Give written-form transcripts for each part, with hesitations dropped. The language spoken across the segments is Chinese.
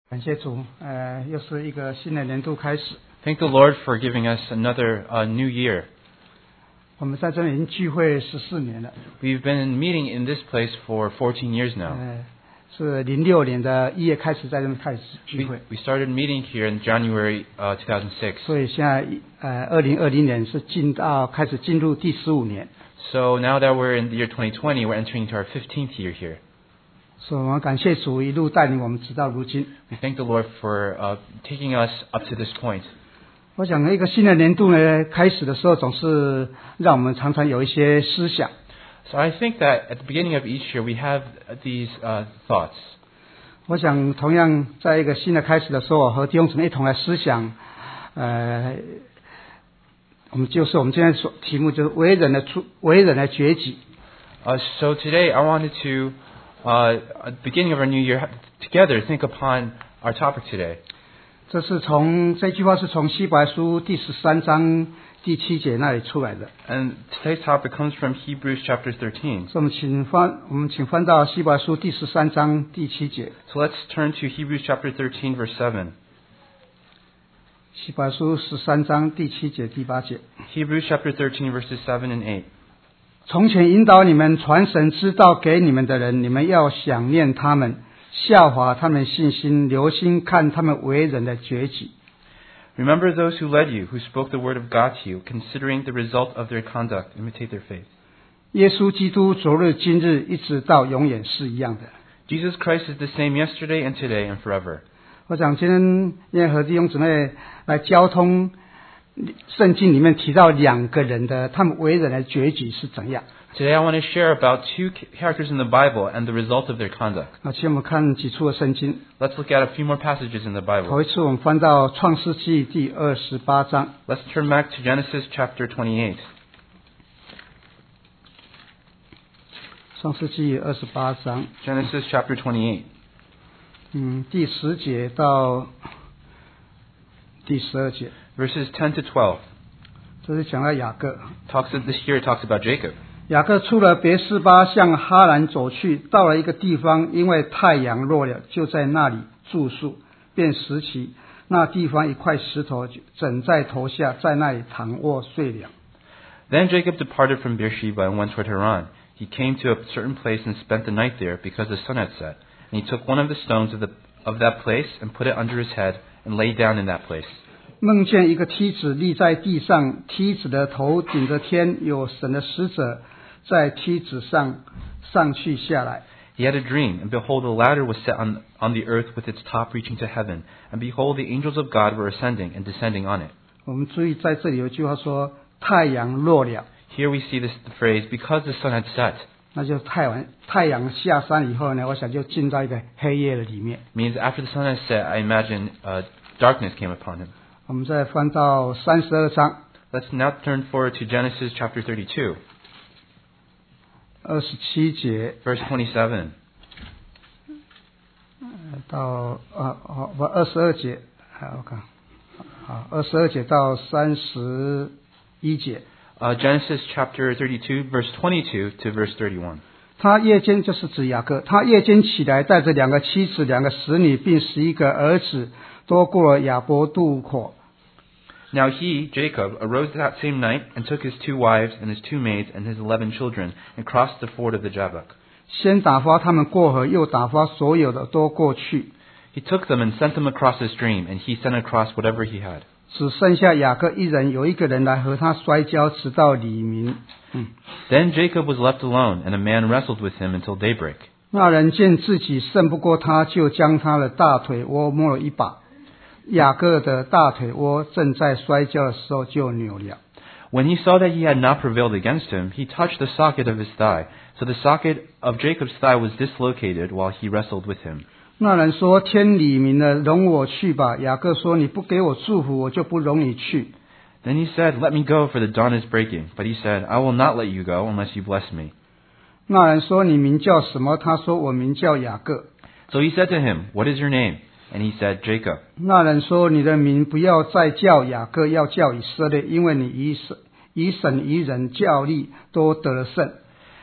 感谢主，又是一个新的年度开始。 Thank the Lord for giving us another new year. 我们在这里已经聚会14年了。 We've been meeting in this place for 14 years now. 是06年的1月开始在这边开始聚会。 We started meeting here in January 2006. 所以现在2020年是开始进入第15年。 So now that we're in the year 2020, we're entering into our 15th year here. 所以我们感谢主一路带领我们直到如今。 We thank the Lord for taking us up to this point. 我想一个新的年度呢，开始的时候总是让我们常常有一些思想。 So I think that at the beginning of each year we have these thoughts. 我想同样在一个新的开始的时候，和弟兄姊妹一同来思想，我们今天题目就是为人的崛起。 So today I wanted to, at the beginning of our new year, together think upon our topic today. 这句话是从希伯来书第13章第7节那里出来的。 And today's topic comes from Hebrews chapter 13. 所以我们请翻到希伯来书第13章第7节。 So let's turn to Hebrews chapter 13 verse 7. 希伯来书13章第7节第8节。 Hebrews chapter 13 verses 7 and 8. 从前引导你们传神之道给你们的人，你们要想念他们，效法他们信心，留心看他们为人的崛起。 Remember those who led you, who spoke the word of God to you, considering the result of their conduct, imitate their faith. 耶稣基督昨日今日一直到永远是一样的。 Jesus Christ is the same yesterday and today and forever. 我想今天因为和弟兄姊妹来交通圣经里面提到2个人的他们为人的崛起是怎样。 Today I want to share about 2 characters in the Bible and the result of their conduct. 请我们看几处的圣经。 Let's look at a few more passages in the Bible. 头一次我们翻到创世纪第28章。 Let's turn back to Genesis chapter 28. 创世纪28章。 Genesis chapter 28. 第10节到第12节。 Verses 10 to 12. 这是讲到雅各。 Here it talks about Jacob. 雅各出了别是巴，向哈兰走去，到了一个地方，因为太阳落了，就在那里住宿，便拾起那地方一块石头，枕在头下，在那里躺卧睡了。 Then Jacob departed from Beersheba and went toward Haran. He came to a certain place and spent the night there, because the sun had set. And he took one of the stones of that place and put it under his head and lay down in that place. 梦见一个梯子立在地上，梯子的头顶着天，有神的使者在梯子上去下来。 He had a dream, and behold, a ladder was set on the earth with its top reaching to heaven. And behold, the angels of God were ascending and descending on it. 我们注意在这里有一句话说太阳落了。 Here we see the phrase, because the sun had set. 那就太阳下山以后呢，我想就进到一个黑夜的里面。 Means after the sun had set, I imagine darkness came upon him. 我们再翻到32章。 Let's now turn forward to Genesis chapter 32. 27节。 Verse 27. 到22节，我看，22节到31节。 Genesis chapter 32, verse 22 to verse 31. 他夜间就是指雅各，他夜间起来，带着2个妻子、2个使女，并11个儿子，都过了雅博渡口。 Now he, Jacob, arose that same night and took his 2 wives and his 2 maids and his 11 children and crossed the ford of the Jabbok. 先打发他们过河，又打发所有的都过去。 He took them and sent them across the stream, and he sent across whatever he had. 只剩下雅各一人，有一个人来和他摔跤，直到黎明。 Then Jacob was left alone, and a man wrestled with him until daybreak. 那人见自己胜不过他，就将他的大腿窝摸了一把。雅各的大腿窝正在摔跤的时候就扭了。 When he saw that he had not prevailed against him, he touched the socket of his thigh. So the socket of Jacob's thigh was dislocated while he wrestled with him. 那人说：“天黎明了，容我去吧。”雅各说：“你不给我祝福，我就不容你去。” Then he said, "Let me go, for the dawn is breaking." But he said, "I will not let you go unless you bless me." 那人说：“你名叫什么？”他说：“我名叫雅各。” So he said to him, "What is your name?" And he said, "Jacob." 那人说：“你的名不要再叫雅各，要叫以色列，因为你以神以人教力都得了胜。”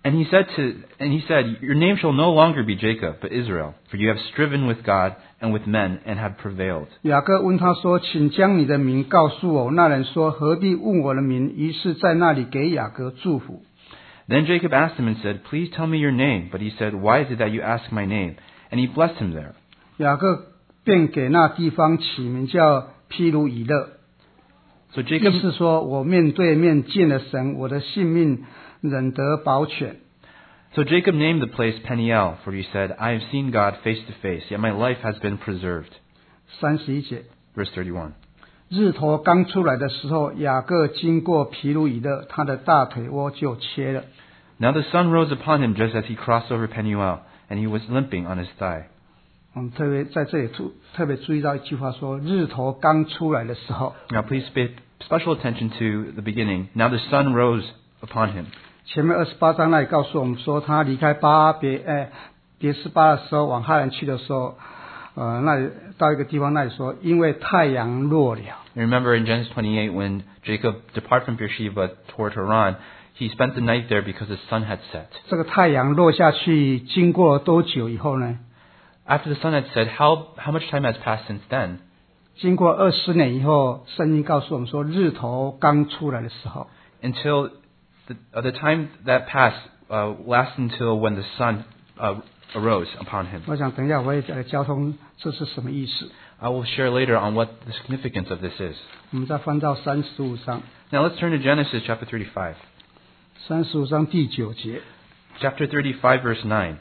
And he said, Your name shall no longer be Jacob, but Israel, for you have striven with God and with men and have prevailed. 雅各问他说：“请将你的名告诉我。”那人说：“何必问我的名？”于是在那里给雅各祝福。 Then Jacob asked him and said, Please tell me your name. But he said, Why is it that you ask my name? And he blessed him there. 雅各便给那地方起名叫毗卢以勒， So 意 Jacob 思说我面对面见了神，我的性命仍得保全。 So Jacob named the place Peniel, for he said, I have seen God face to face, yet my life has been preserved. 31节， Verse 31. 日头刚出来的时候，雅各经过毗卢以勒，他的大腿窝就切了。 Now the sun rose upon him just as he crossed over Peniel, and he was limping on his thigh. 我们特别在这里特别注意到一句话说：日头刚出来的时候。 Now please pay special attention to the beginning. Now the sun rose upon him. 前面28章那里告诉我们说，他离开别是巴的时候，往哈兰去的时候，那里到一个地方，那里说，因为太阳落了。 Remember in Genesis 28 when Jacob departed from Beersheba toward Haran, he spent the night there because the sun had set. 这个太阳落下去，经过多久以后呢？ After the sun had set, how much time has passed since then? 经过20年以后，圣经告诉我们说，日头刚出来的时候。 Until the time that passed lasts until when the sun arose upon him. 我想等一下我会讲交通这是什么意思。 I will share later on what the significance of this is. 我们再翻到35章， Now let's turn to Genesis chapter 35. 35章第9节， Chapter 35 verse 9.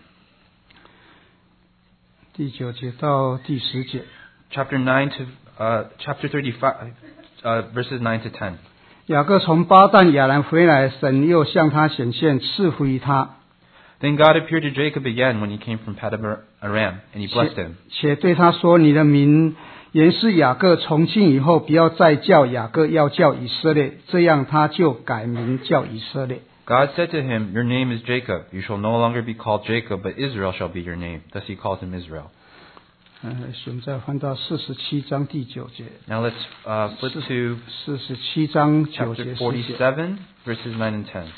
第9节到第10节。 Chapter 35 verses 9 to 10. 雅各从巴旦亚兰回来，神又向他显现，赐福于他， Then God appeared to Jacob again when he came from Padan Aram, and he blessed him. 且对他说：“你的名原是雅各，从今以后不要再叫雅各，要叫以色列。”这样他就改名叫以色列。 God said to him, Your name is Jacob. You shall no longer be called Jacob, but Israel shall be your name. Thus he calls him Israel. 我们再翻到47章第9节。 Now let's flip to 47章9 chapter 节10节。 47 verses 9 and 10.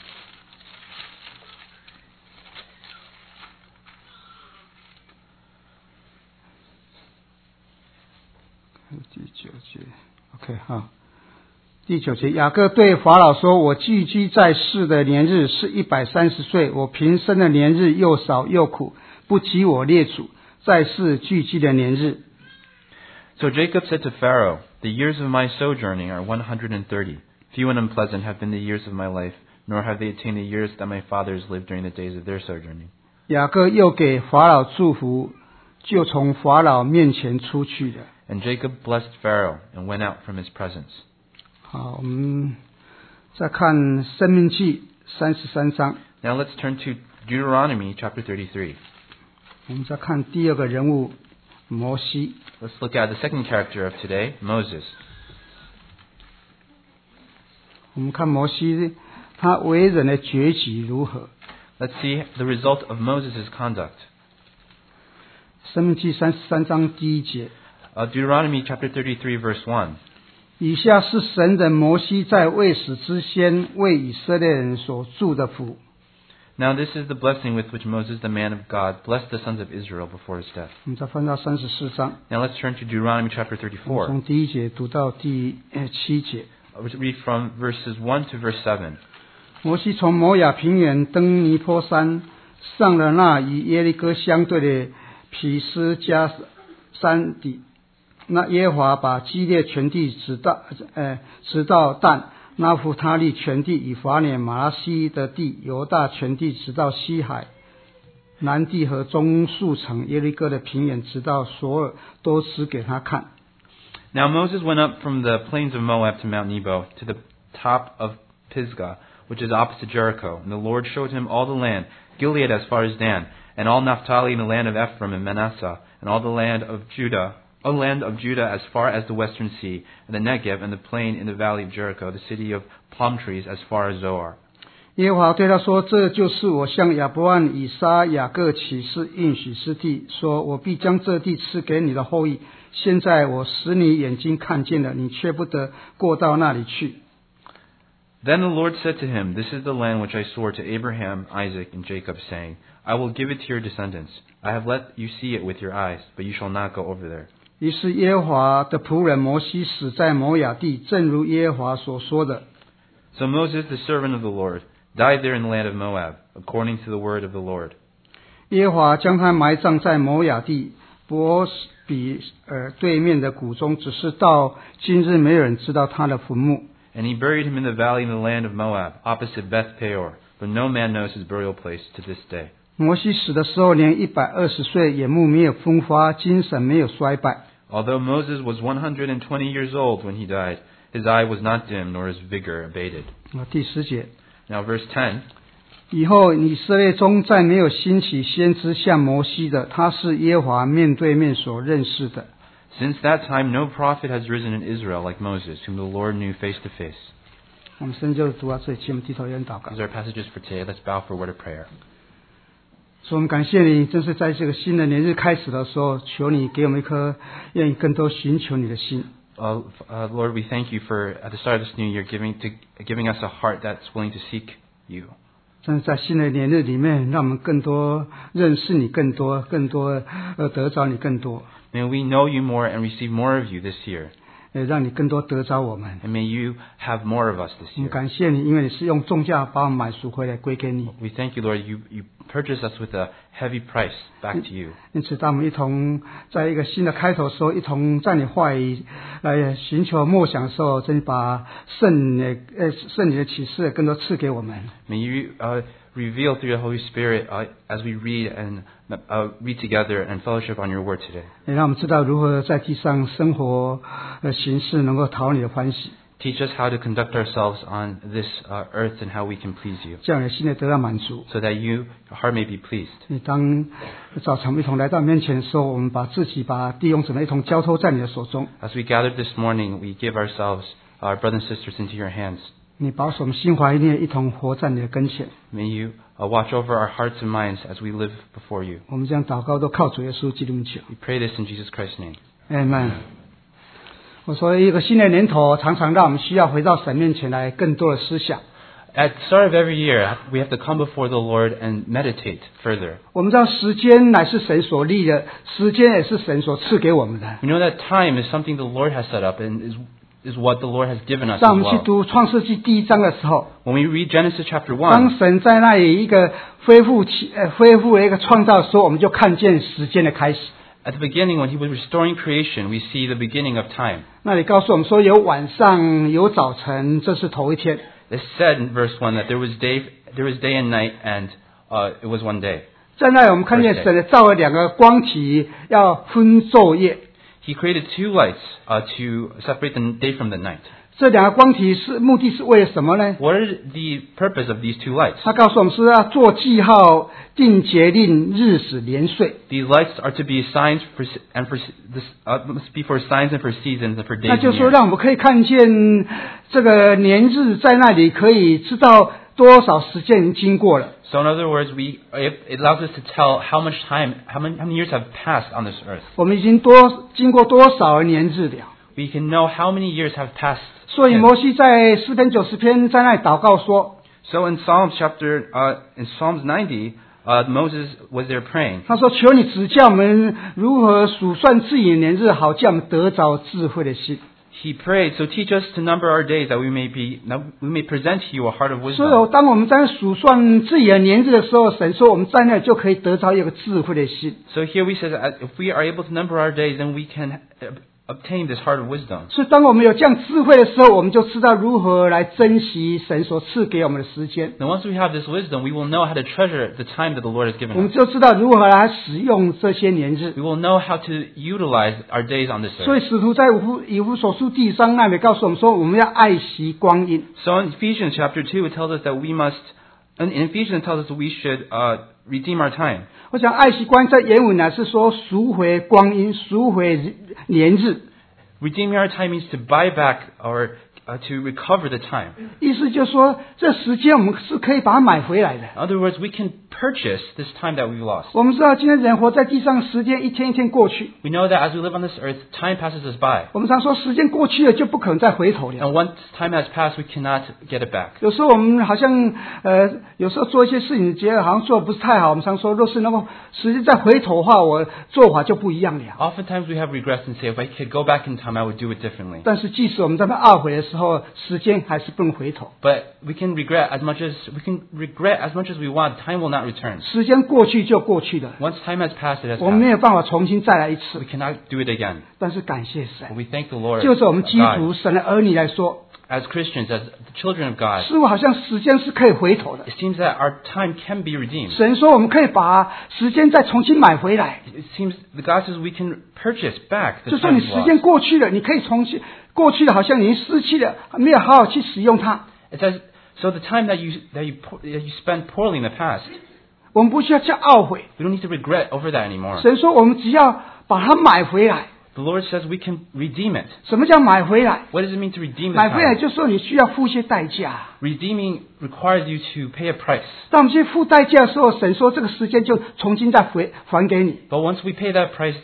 第9节 ，OK 好。第9节，雅各对法老说：“我寄居在世的年日是130岁，我平生的年日又少又苦，不及我列祖在世聚集的年日。” So Jacob said to Pharaoh, The years of my sojourning are 130. Few and unpleasant have been the years of my life, nor have they attained the years that my fathers lived during the days of their sojourning. 雅各又给法老祝福，就从法老面前出去了。 And Jacob blessed Pharaoh and went out from his presence. 好，我们再看申命记33章， Now let's turn to Deuteronomy chapter 33. 我们再看第二个人物摩西。 Let's look at the second character of today, Moses. 我们看摩西他为人的决局如何。 Let's see the result of Moses' conduct. 申命记33章第1节， Deuteronomy chapter 33 verse 1. 以下是神人摩西在未死之先为以色列人所祝的福。 Now this is the blessing with which Moses, the man of God, blessed the sons of Israel before his death. 我们再翻到34章， Now let's turn to Deuteronomy chapter 34. 从第1节读到第7节。 Let's read from verses 1 to verse 7. 摩西从摩亚平原登尼坡山，上了那与耶利哥相对的毗斯加山底。那耶和华把基列全地直到但，拿弗他利全地，以法莲马拉西的地，犹大全地，直到西海，南地和中数城耶利哥的平原，直到索尔，都指给他看。 Now Moses went up from the plains of Moab to Mount Nebo, to the top of Pisgah, which is opposite Jericho. And the Lord showed him all the land, Gilead as far as Dan, and all Naphtali and the land of Ephraim and Manasseh, and all the land of Judah as far as the western sea, and the Negev and the plain in the valley of Jericho, the city of palm trees as far as Zoar. 耶和华对他说：“这就是我向亚伯兰、以撒、雅各起誓应许之地，说我必将这地赐给你的后裔。现在我使你眼睛看见了，你却不得过到那里去。” Then the Lord said to him, This is the land which I swore to Abraham, Isaac, and Jacob, saying, I will give it to your descendants. I have let you see it with your eyes, but you shall not go over there. 于是耶和华的仆人摩西死在摩亚地，正如耶和华所说的。 So Moses, the servant of the Lord, died there in the land of Moab, according to the word of the Lord. 耶和华将他埋葬在摩亚地伯比尔对面的谷中，只是到今日没有人知道他的坟墓。 And he buried him in the valley in the land of Moab, opposite Beth Peor, but no man knows his burial place to this day. 摩西死的时候年120岁，眼目没有风发，精神没有衰败。 Although Moses was 120 years old when he died, his eye was not dim, nor his vigor abated. 第10节， Now verse 10. 以后以色列中再没有兴起先知像摩西的，他是耶和华面对面所认识的。 Since that time, no prophet has risen in Israel like Moses, whom the Lord knew face to face. 我们圣经就读到这里，请我们低头愿祷告。 These are our passages for today. Let's bow for a word of prayer. 所以我们感谢你，正是在这个新的年日开始的时候，求你给我们一颗愿意更多寻求你的心。 Lord, we thank you for, at the start of this new year, giving us a heart that's willing to seek you. 正是在新的年日里面，让我们更多认识你，更多得着你更多， May we know you more and receive more of you this year. 让你更多得着我们。 And may you have more of us this 我们 year. 感谢你，因为你是用重价把我们买赎回来归给你。 We thank you, Lord, you purchased us with a heavy price back to you. 因此，当我们一同在一个新的开头的时候，一同在你话语来寻求默想的时候，真把圣灵的启示更多赐给我们。 May you reveal through the Holy Spirit as we read together and fellowship on your word today. 也让我们知道如何在地上生活行事，能够讨你的欢喜， Teach us how to conduct ourselves on this earth and how we can please you, 这样你的心里得到满足。 so that your heart may be pleased. 你当早晨一同来到面前的时候，我们把自己把弟兄姊妹一同交托在你的手中。 As we gathered this morning, we give ourselves, our brothers and sisters, into your hands. 你保守我们心怀意念，一同活在你的跟前。 May you watch over our hearts and minds as we live before you. 我们这样祷告都靠主耶稣基督求。 We pray this in Jesus Christ's name. Amen。我说一个新的年头，常常让我们需要回到神面前来更多的思想。 At the start of every year, we have to come before the Lord and meditate further. 我们知道时间乃是神所立的，时间也是神所赐给我们的。 We know that time is something the Lord has set up and is what the Lord has given us 当 as 我们去 well. 读创世纪第1章的时候， When we read Genesis chapter 当 1, 神在那里一个恢复了一个创造的时候，我们就看见时间的开始。 at the beginning, when He was restoring creation, we see the beginning of time. 那里告诉我们说，有晚上，有早晨，这是头一天。 It's said in verse 1 that there was day and night, and it was one day. 在那里我们看见神造了2个光体，要分昼夜。 He created 2 lights to separate the day from the night. 这2个光体目的是为了什么呢？ What are the purpose of these 2 lights? 他告诉我们是要做记号、定节令、日子、年岁。 These lights are to be signs must be for signs and for seasons and for days 那 and 就是说， years. 让我们可以看见这个年日在那里，可以知道多少时间已经经过了。 So in other words, it allows us to tell how much time, how many years have passed on this earth. 我们已经经过多少年日了。 We can know how many years have passed. 所以 since. 摩西在诗篇90篇在那里祷告说， So in Psalms 90, Moses was there praying. 他说：“求你指教我们如何数算自己的年日，好叫我们得着智慧的心。” He prayed, so teach us to number our days that we may present to you a heart of 所 wisdom. 以，当我们在数算自己的年日的时候，神说我们在那就可以得着一个智慧的心。 So here we say that if we are able to number our days, then we can obtain this heart of wisdom. 所以，当我们有这样智慧的时候，我们就知道如何来珍惜神所赐给我们的时间。 And once we have this wisdom, we will know how to treasure the time that the Lord has 我 given 们 us. 就知道如何来使用这些年日。 We will know how to utilize our days on this 所以， earth. 使徒在以弗所书第3那里告诉我们说，我们要爱惜光阴。 So in Ephesians chapter 2, it tells us that in Ephesians it tells us that we should redeem our time. 我想爱惜光阴在原文呢是说赎回光阴，赎回年日。 Redeeming our time means to buy back or to recover the time. 意思就是说，这时间我们是可以把它买回来的。 In other words, we can purchase this time that we've lost. 我们知道，今天人活在地上，时间一天一天过去。 We know that as we live on this earth, time passes us by. 我们常说，时间过去了就不可能再回头了。 And once time has passed, we cannot get it back. 有时候我们好像有时候做一些事情，觉得好像做得不是太好。我们常说，若是那么时间再回头的话，我做法就不一样了。 Oftentimes we have regrets and say, if I could go back in time, I would do it differently. 但是即使我们在那懊悔的时候，时间还是不能回头。 But we can regret as much as we want. Time will not return. 时间过去就过去了， Once time has passed, it has 我们没 passed. 有办法重新再来一次 We。cannot do it again. 但是感谢神 But，we thank the Lord 就是我们基督 God. 神的儿女来说， As Christians, as the children of God, 似乎好像时间是可以回头的。 it seems that our time can be redeemed. 神说我们可以把时间再重新买回来， It seems the God says we can purchase back the 就说 time 你 we've 时间 lost. 过去了，你可以重新过去了，好像你失去了，没有好好去使用它。 It says, so the time that you spent poorly in the past, 我们不需要叫懊悔。 we don't need to regret over that anymore. 神说我们只要把它买回来。 The Lord says we can redeem it. 什么叫买回来？ What does it mean to redeem the 买回来 time? 就是说你需要付一些代价。 Redeeming requires you to pay a price. 当我们去付代价的时候，神说这个时间就重新再还给你。 But once we pay that price,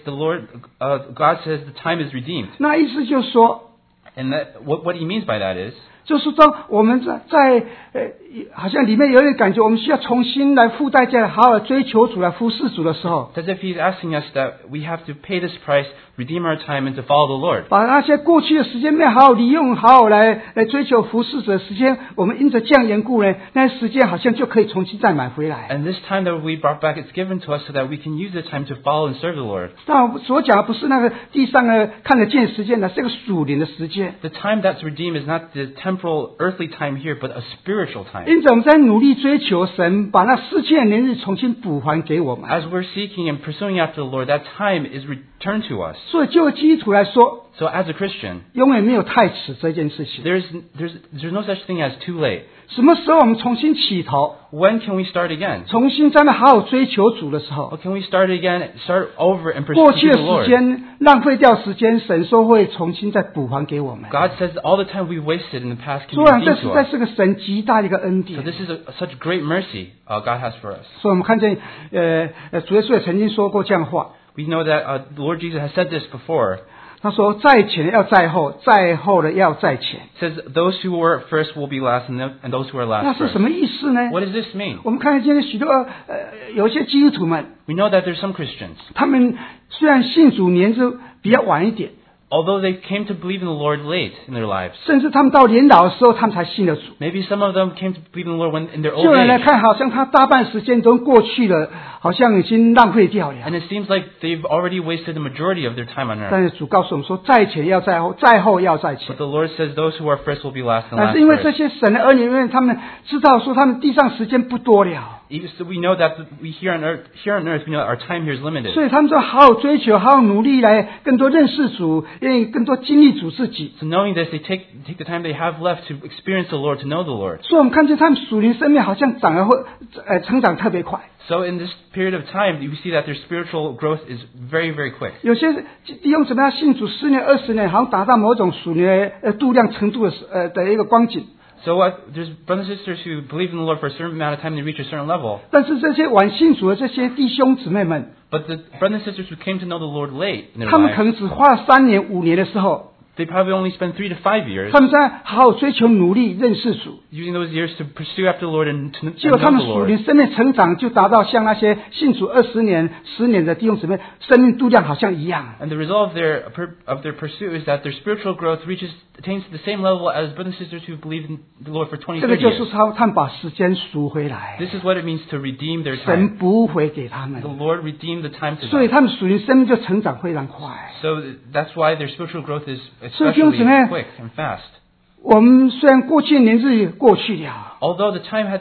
God says the time is redeemed. 那意思就是说， And what he means by that is, 就是当我们好像里面有点感觉，我们需要重新来付代价，好好追求主来服侍主的时候， as if he's asking us that we have to pay this price, redeem our time, and to follow the Lord. 把那些过去的时间没有好好利用，好好来追求服侍者的时间，我们因着这样缘故呢，那些时间好像就可以重新再买回来。 And this time that we brought back, it's given to us so that we can use the time to follow and serve the Lord. 但我所讲的不是那个地上的看得见时间的，是个属灵的时间。 The time that's redeemed is not the temporal, earthly time here, but a spiritual time. 因此我们在努力追求神，把那失去的年日重新补还给我们。 As we're seeking and pursuing after the Lord, that time is returned to us. 所以就基督徒来说， So as a Christian, 永远没有太迟这件事情。 there's no such thing as too late. 什么时候我们重新起头， When can we start again? 重新在那好好追求主的时候， Or can we start again, start over and 过去 pursue 的 the 时 Lord? 间浪费掉时间，神说会重新再补还给我们。 God says all the time we wasted in the past can 虽 be 然这 redeemed 实 to 在 us. 是个神极大的一个恩 So 典。 this is such great mercy God has for us. 所以我们看见，主耶稣也曾经说过这样的话， We know that the Lord Jesus has said this before. 他说：“在前的要在后，在后的要在前。 It says, those who were first will be last, and those who are ” 那 last 是 first. 什么意思呢？ What does this mean? 我们看见今天许多有一些基督徒们， We know that there's some Christians. 他们虽然信主年资比较晚一点， Although they came to believe in the Lord late in their lives. 甚至他们到年老的时候，他们才信了主。 Maybe some of them came to believe in the Lord when in their 就 old 人来 age. 看，好像他大半时间都过去了，好像已经浪费掉了。 And it seems like they've already wasted the majority of their time on earth. 但是主告诉我们说，在前要在后，在后要在前 But。the Lord says those who are first will be last and 但 last 是因为这 first. 些神的儿女们，他们知道说他们地上时间不多了， Even so, we know that here on earth, we know our time here is limited. 所以他们就好好追求，好好努力来更多认识主，愿意更多经历主自己。 So knowing this, they take the time they have left to experience the Lord, to know the Lord. 所以我们看见他们属灵生命好像成长特别快。 So in this period of time, you see that their spiritual growth is very, very quick. 有些弟兄姊妹要信主10年、20年，好像达到某种属灵的度量程度的一个光景。 So there's brothers and sisters who believe in the Lord for a certain amount of time, they reach a certain level. 但是这些晚信主的这些弟兄姊妹们， But the brothers and sisters who came to know the Lord late in their 他们可 lives, 能只花了3年、5年的时候， they probably only spend 3 to 5 years 他们在好好追求、努力认识主。 using those years to pursue after the Lord and to 结果他 know 们 the 属 Lord. 灵生命成长就达到像那些信主20年、10年的弟兄姊妹，生命度量好像一样。 And the result of their pursuit is that their spiritual growth attains the same level as brothers and sisters who believe in the Lord for 20, 这个 30 就是 years. 他们把时间赎回来， This is what it means to redeem their 神 time. 补回给他们 The，Lord redeemed the time to 所以 them. 他们属灵生命就成长非常快。 So that's why their spiritual growth is 所以弟兄 especially 姊妹， quick and fast. 我们虽然过去的年日过去了， Although the time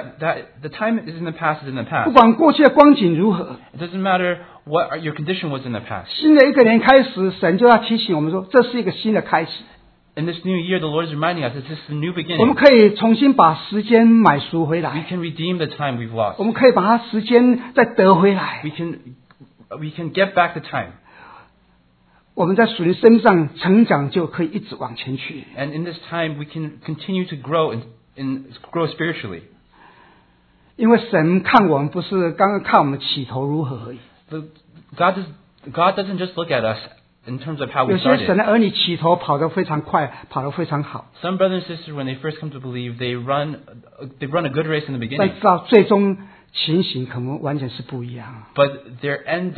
the time is in the past is in the 不 past. 管过去的光景如何， It doesn't matter what your condition was in the past. 新的一个年开始，神就要提醒我们说，这是一个新的开始。 In this new year, the Lord is reminding us that this is a new 我们 beginning. 可以重新把时间买赎回 We 来， can redeem the time we've lost. 我们可以把它时间再得回来。 We can get back the time. 我们在属灵生命上成长就可以一直往前去。 And in this time, we can continue to grow grow spiritually. 因为神看我们不是刚刚看我们起头如何而已， God doesn't just look at us in terms of how we 有些神 started. 的儿女起头跑得非常快，跑得非常好， Some brothers and sisters, when they first come to believe, they run a good race in the 但 beginning. 到最终情形可能完全是不一样。 But the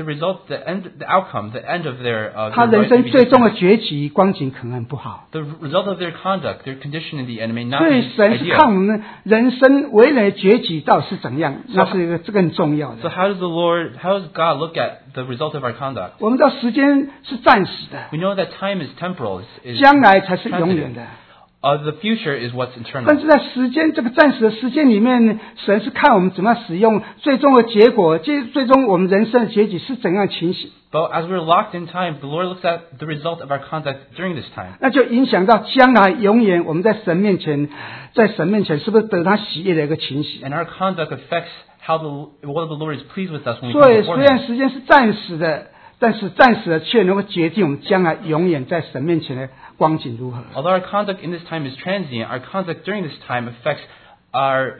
outcome, the end of their 他 race 人 may 生 be 最终的 different. 崛起光景可能很不好， The result of their conduct, their condition in the end may not 所 be 以神是 ideal. 看我们人生为人的崛起到底是怎样，那是一个更重要 So 的。 how does God look at the result of our conduct? 我们知道时间是暂时的， We know that time is temporal, is 将来才是永远 transitive. 的。 The future is what's 但 eternal. 是在时间这个暂时的时间里面，神是看我们怎么样使用，最终的结果，最终我们人生的结局是怎样的情形， But as we're locked in time, the Lord looks at the result of our conduct during this time. 那就影响到将来永远我们在神面前是不是得他喜悦的一个情形。 And our conduct affects whether the Lord is pleased with us when we 所 come 以 before 虽然 Him. 时间是暂时的，但是暂时的却能够决定我们将来永远在神面前的光景如何。 Although our conduct in this time is transient, our conduct during this time affects our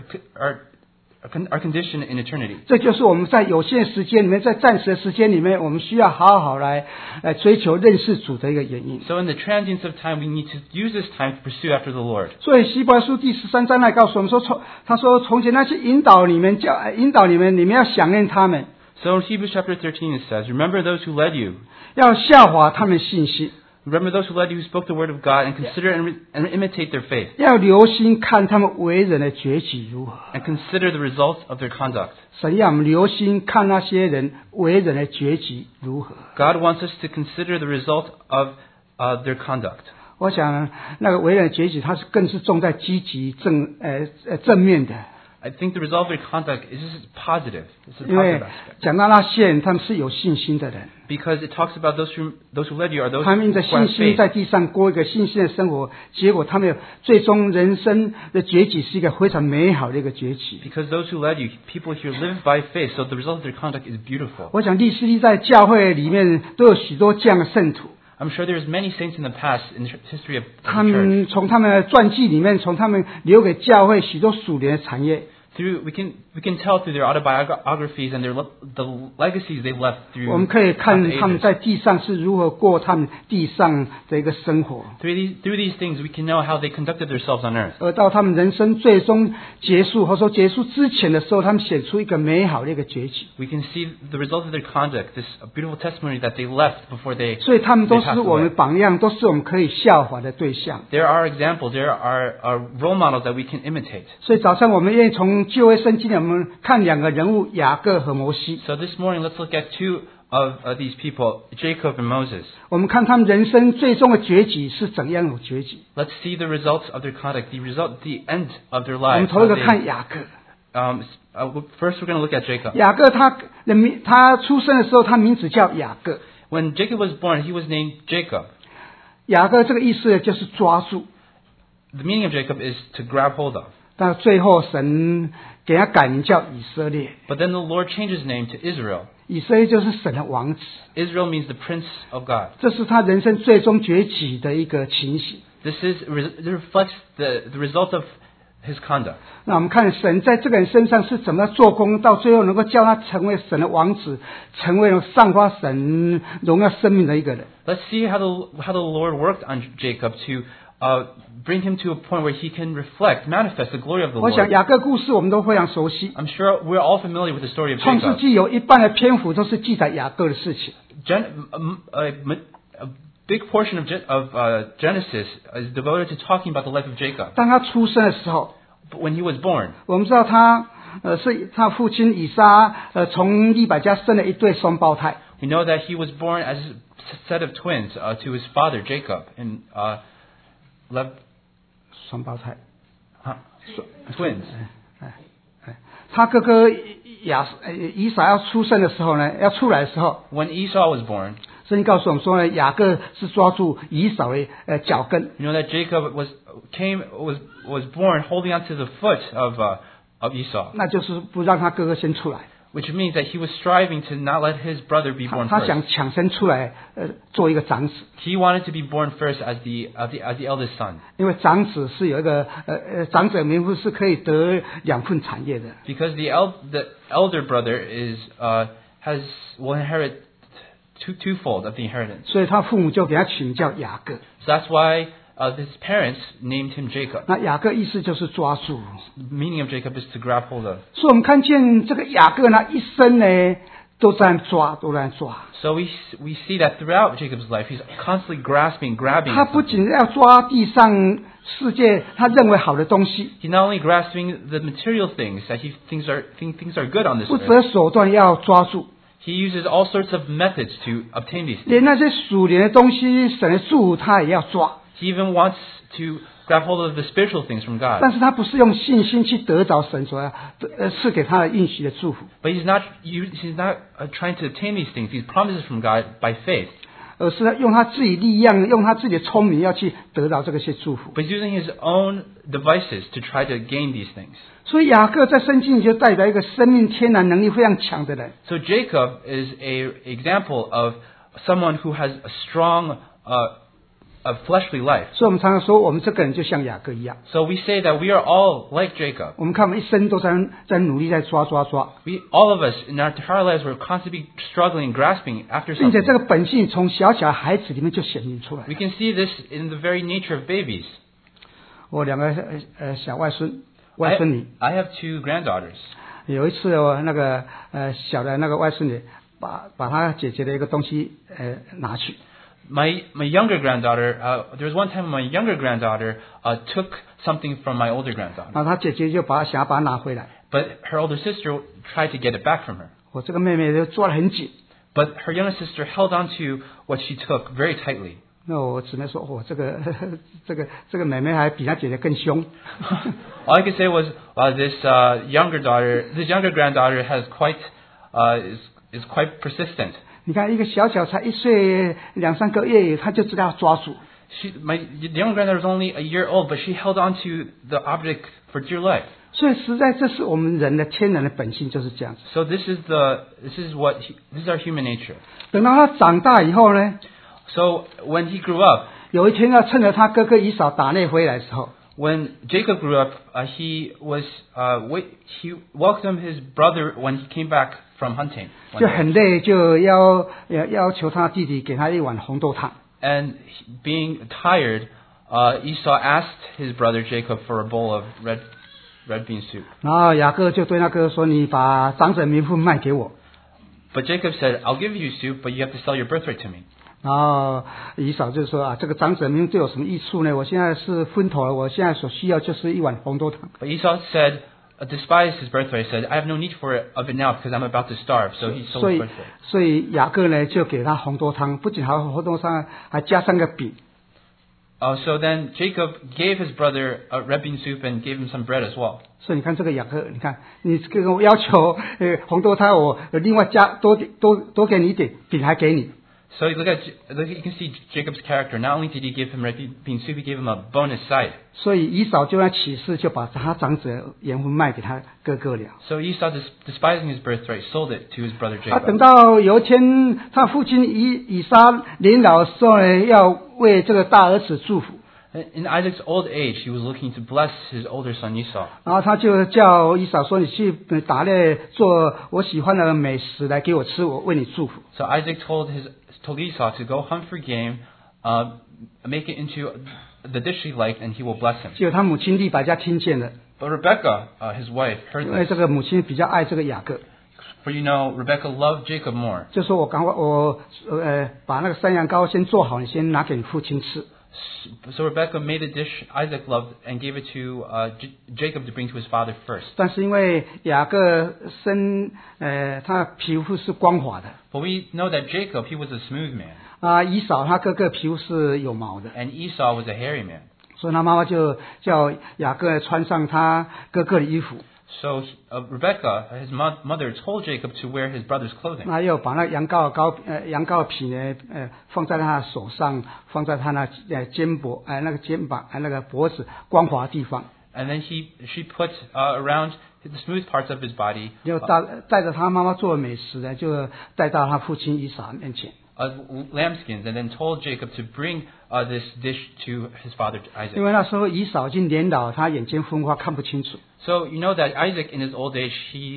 condition in eternity. 这就是我们在有限时间里面，在暂时的时间里面，我们需要好好来追求认识主的一个原因。 So in the transience of time, we need to use this time to pursue after the Lord. 所以希伯来书第13章来告诉我们说，他说从前那些引导你们，你们要想念他们， So in Hebrews chapter 13 it says, Remember those who led you. 要效法他们信心， Remember those who led you who spoke the word of God and consider and imitate their faith. 要留心看他们为人的崛起如何。 And consider the results of their conduct. 神要我们留心看那些人为人的崛起如何。 God wants us to consider the result of their conduct. 我想那个为人的崛起，它是更是重在积极正面的， I think the result of their conduct is positive. It's a 因为 positive aspect. 讲到那些人，他们是有信心的人， Because it talks about those who led you are those 他们因 who 着 have 信心 faith. 在地上过一个信心的生活，结果他们最终人生的崛起是一个非常美好的一个崛起。 Because those who led you, people here live by faith, so the result of their conduct is beautiful. 我想历史历在教会里面都有许多这样的圣徒， I'm sure there's many saints in the past in the history of 他 the church. 们从他们的传记里面，从他们留给教会许多属灵的产业。 We can tell through their autobiographies and the legacies they've left 我们 through 可以看 the 他们 ages. 在地上是如何过他们地上的一个生活， Through these things, we can know how they conducted themselves on earth. 而到他们人生最终结束，或者说结束之前的时候，他们显出一个美好的一个崛起。 We can see the result of their conduct, this beautiful testimony that they left before they 所以他们都 passed 是我们 away. 的榜样，都是我们可以效法的对象。 There are examples, there are role models that we can imitate. 所以早上我们愿意从旧约圣经里我们看两个人物雅各和摩西， So this morning, let's look at two of these people, Jacob and Moses. 我们看他们人生最终的崛起是怎样的崛起。 Let's see the results of their conduct, the end of their 我们 lives. 头一个 How they- 看雅各， First, we're going to look at Jacob. 雅各他出生的时候，他名字叫雅各。 When Jacob was born, he was named Jacob. 雅各这个意思就是抓住， The meaning of Jacob is to grab hold of. 但最后神给他改名叫以色列。 But then the Lord changed his name to Israel. 以色列就是神的王子， Israel means the prince of God. 这是他人生最终崛起的一个情形。 This reflects the result of his conduct. 那我们看神在这个人身上是怎么做工，到最后能够叫他成为神的王子，成为散发神荣耀生命的一个人。 Let's see how the Lord worked on Jacob to bring him to a point where he can manifest the glory of the 我想 Lord. 雅各故事我们都非常熟悉， I'm sure we're all familiar with the story of 创世 Jacob. 纪有一半的篇幅都是记载雅各的事情。 A big portion of Genesis is devoted to talking about the life of Jacob. 当他出生的时候， But when he was born, 我们知道他是他父亲以撒从利百加生了一对双胞胎。 we know that he was born as a set of twins to his father Jacob. And 双胞胎， twins. 他哥哥以撒要出生的时候呢，要出来的时候， When Esau was born, 圣经告诉我们说呢，雅各是抓住以扫的脚跟， you know that Jacob was born holding onto the foot of Esau. 那就是不让他哥哥先出来。 which means that he was striving to not let his brother be born 他 first. 想抢生出来，做一个长子， He wanted to be born first as the eldest son, 因为长子是有一个长子的名分是可以得2份产业的。 because the elder brother will inherit twofold of the inheritance. 所以他父母就给他取名叫雅各。 So that's why his parents named him Jacob. 那雅各意思就是抓住。 The meaning of Jacob is to grab hold of. 所以我们看见这个雅各呢，一生呢都在抓，都在抓。 So we see that throughout Jacob's life, he's constantly grabbing 他 at 不 something. 仅要抓地上世界他认为好的东西， He's not only grasping the material things that he thinks are good on this 不择 earth. 手段要抓住， He uses all sorts of methods to obtain these things. 连那些属灵的东西，神的祝福他也要抓。 He even wants to grab hold of the spiritual things from God. 但是他不是用信心去得着神所赐给他的应许的祝福， But he's not trying to obtain these things, these promises from God by faith. 而是用他自己力量，用他自己的聪明要去得到这些祝福。 But he's using his own devices to try to gain these things. 所以雅各在圣经里就代表一个生命天然能力非常强的人。 So Jacob is an example of someone who has a strong fleshly life. 所以我们常常说，我们这个人就像雅各一样， So we say that we are all like Jacob. 我们看我们一生都在努力在抓。 All of us in our entire lives were constantly struggling, grasping after 并且 something. 这个本性从小小的孩子里面就显明出来。 We can see this in the very nature of babies. 我2个小外孙女， I have 2 granddaughters. 有一次我那个小的那个外孙女把她姐姐的一个东西拿去， My younger granddaughter, there was one time my younger granddaughter took something from my older granddaughter. 然后她姐姐就想要把它拿回来， But her older sister tried to get it back from her. 我这个妹妹就抓得很紧。 But her younger sister held on to what she took very tightly. 那我只能说，这个妹妹还比她姐姐更凶。 All I could say was this younger granddaughter has is quite persistent. 你看，一个小才1岁2-3个月，她就知道要抓住。 The younger granddaughter was only a year old, but she held on to the object for dear life. 所以实在这是我们人的天然的本性，就是这样子。 So this is our human nature. 等到他长大以后呢， So when he grew up, 有一天要趁着他哥哥以扫打猎回来的时候， when Jacob grew up, he welcomed his brother when he came back from hunting. 就很累，就要求他弟弟给他一碗红豆汤。 And being tired, Esau asked his brother Jacob for a bowl of red bean soup. 然后雅各就对那哥哥说：“你把长子名分卖给我。” But Jacob said, "I'll give you soup, but you have to sell your birthright to me." 然后以扫就说：“这个长子名分对我有什么益处呢？我现在是昏头了，我现在所需要就是一碗红豆汤。” But Esau said, despised his birthright, said, "I have no need for it of it now because I'm about to starve." So he sold his birthright. 所以雅各呢就给他红豆汤，不仅还有红豆汤，还加上个饼。 So then Jacob gave his brother red bean soup and gave him some bread as well. 所以你看这个雅各，你看你跟我要求红豆汤，我另外加多给你一点，饼还给你。 So you can see Jacob's character. Not only did he give him red bean soup, he gave him a bonus side. 所以以扫就要起誓，就把他长子的盐分卖给他哥哥了。 So Esau, despising his birthright, sold it to his brother 等 Jacob. 到有一天，他父亲以撒年老的时候呢，要为这个大儿子祝福， In Isaac's old age, he was looking to bless his older son Esau. 然后他就叫以扫说：“你去打猎，做我喜欢的美食来给我吃，我为你祝福。” So Isaac told Esau to go hunt for game, make it into the dish he liked, and he will bless him. 结果他母亲利百加听见了， But Rebekah, his wife, heard 因为 this. 这个母亲比较爱这个雅各， For you know, Rebekah loved Jacob more. 就说我把那个山羊羔先做好，你先拿给你父亲吃。 So Rebekah made a dish Isaac loved and gave it to Jacob to bring to his father first. 但是因为雅各他皮肤是光滑的， But we know that Jacob, he was a smooth man, 以扫他哥哥皮肤是有毛的， and Esau was a hairy man. 所以他妈妈就叫雅各穿上他哥哥的衣服， So Rebekah, his mother, told Jacob to wear his brother's clothing. 那又把那羊羔的皮呢放在他的手上，放在他那肩膀那个肩膀那个脖子光滑的地方。 And then she put around the smooth parts of his body 就带着他妈妈做的美食呢，就带到他父亲以撒面前。 lambskins, and then told Jacob to bring this dish to his father 因 Isaac. 为那时候以扫已经年老，他眼睛昏花，看不清楚。 So you know that Isaac in his old age,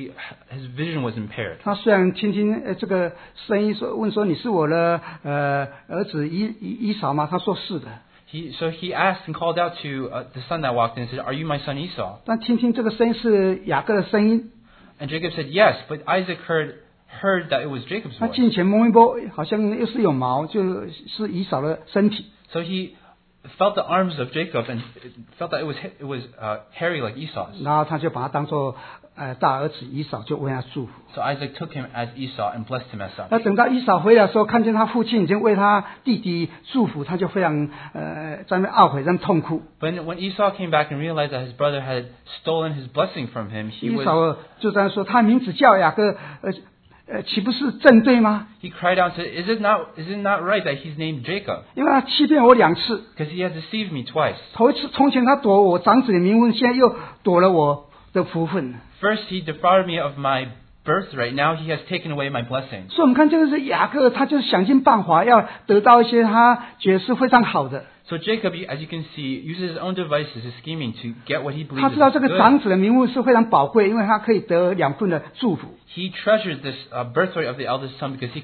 his vision was impaired. 他虽然听这个声音问说你是我的儿子以扫吗？他说是的。 So he asked and called out to the son that walked in and said, "Are you my son Esau?" 但听这个声音是雅各的声音， And Jacob said, "Yes," but Isaac heard that it was Jacob's 他 voice. 近前摸一摸，好像又是有毛，就是以扫的身体。 So he felt the arms of Jacob and felt that it was hairy like Esau's. 然后他就把他当作大儿子以扫，就为他祝福。 So Isaac took him as Esau and blessed him as such. 那等到以扫回来的时候，看见他父亲已经为他弟弟祝福，他就非常在那懊悔，在那痛哭。 But when Esau came back and realized that his brother had stolen his blessing from him, 以扫就这样说：“他名字叫雅各，岂不是正对吗？ he cried out, "Is it not right that he's named Jacob? 因为他欺骗我2次， Because he has deceived me twice. 头一次从前他夺我长子的名分，现在又夺了我的福分。” First he defrauded me of my birthright. Now he has taken away my blessing." 所以我们看这个是雅各，他就是想尽办法要得到一些他觉得是非常好的。 So Jacob, as you can see, uses his own devices, his scheming to get what he 他 believes 知道这 is 个 good. 长子的名分是非常宝贵，因为他可以得2份的祝福。 He treasured this birthright of the eldest son because he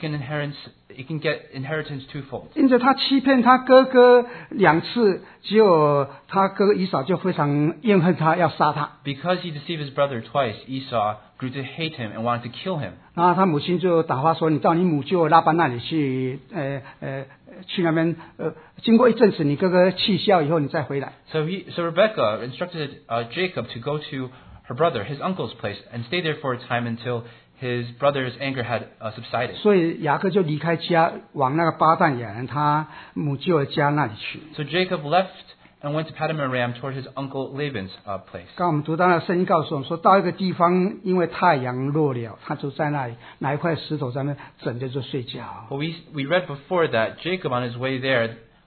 can get inheritance twofold. 因此他欺骗他哥哥2次，结果他哥哥以扫就非常怨恨他，要杀他。 Because he deceived his brother twice, Esau grew to hate him and wanted to kill him. 然后他母亲就打发说：“你到你母舅拉班那里去，去那边，经过一阵子，你哥哥气消以后，你再回来。” So Rebekah instructed Jacob to go to her brother, his uncle's place, and stay there for a time until his brother's anger had subsided. 所以雅各就离开家，往那个巴旦亚兰他母舅的家那里去。 So Jacob left and went to Paddan Aram toward his uncle Laban's place. 刚我们读到那圣经告诉我们说，到一个地方，因为太阳落了，他就在那里拿一块石头在那边枕着就睡觉。 Well, we read before that Jacob on his way there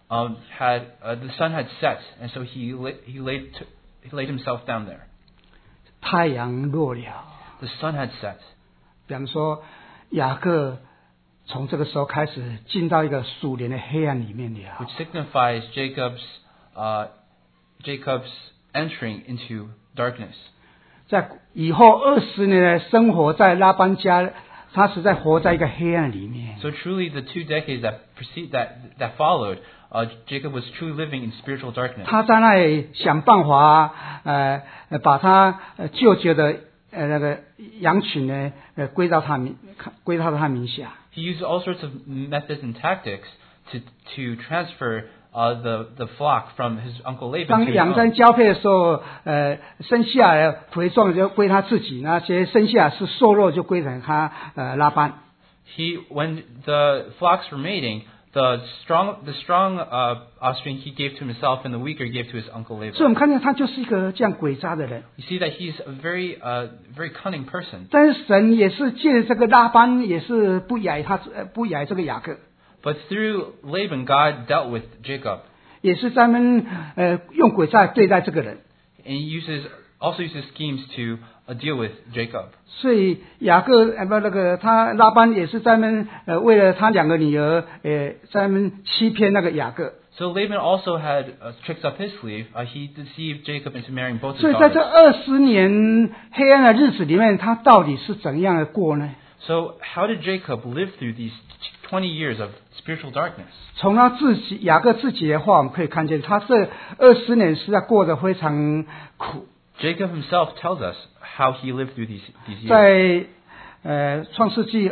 had the sun had set, and so he laid himself down there. 太阳落了， The sun had set. 比方说雅各从这个时候开始进到一个属灵的黑暗里面了。 Which signifies Jacob's entering into darkness. 在以后20年的生活在拉班家，他实在活在一个黑暗里面。 So truly, the 2 decades that followed, Jacob was truly living in spiritual darkness. 他在那里想办法，把他舅舅的那个羊群呢，归到他名下。 He used all sorts of methods and tactics to transfer the flock from his uncle Laban 当 to his 两 own. 山交配的时候，生下来肥壮就归他自己，那些生下来是瘦弱就归给他拉班。 When the flocks were mating, the strong offspring he gave to himself, and the weaker he gave to his uncle 所以 Laban. 我们看见他就是一个这样诡诈的人。 You see that he's a very cunning person. 但是神也是借着这个拉班，也是不雅这个雅各， But through Laban, God dealt with Jacob, 也是在们用诡诈对待这个人。 and he also uses schemes to deal with Jacob. 所以雅各他拉班也是在们为了他2个女儿，在们欺骗那个雅各。 So Laban also had tricks up his sleeve. He deceived Jacob into marrying both his 所以在这 daughters. 20年黑暗的日子里面，他到底是怎样的过呢？ So how did Jacob live through these 20 years of spiritual darkness? 从他雅各自己的话，我们可以看见他这20年实在过得非常苦。 Jacob himself tells us how he lived through these years. 在创世纪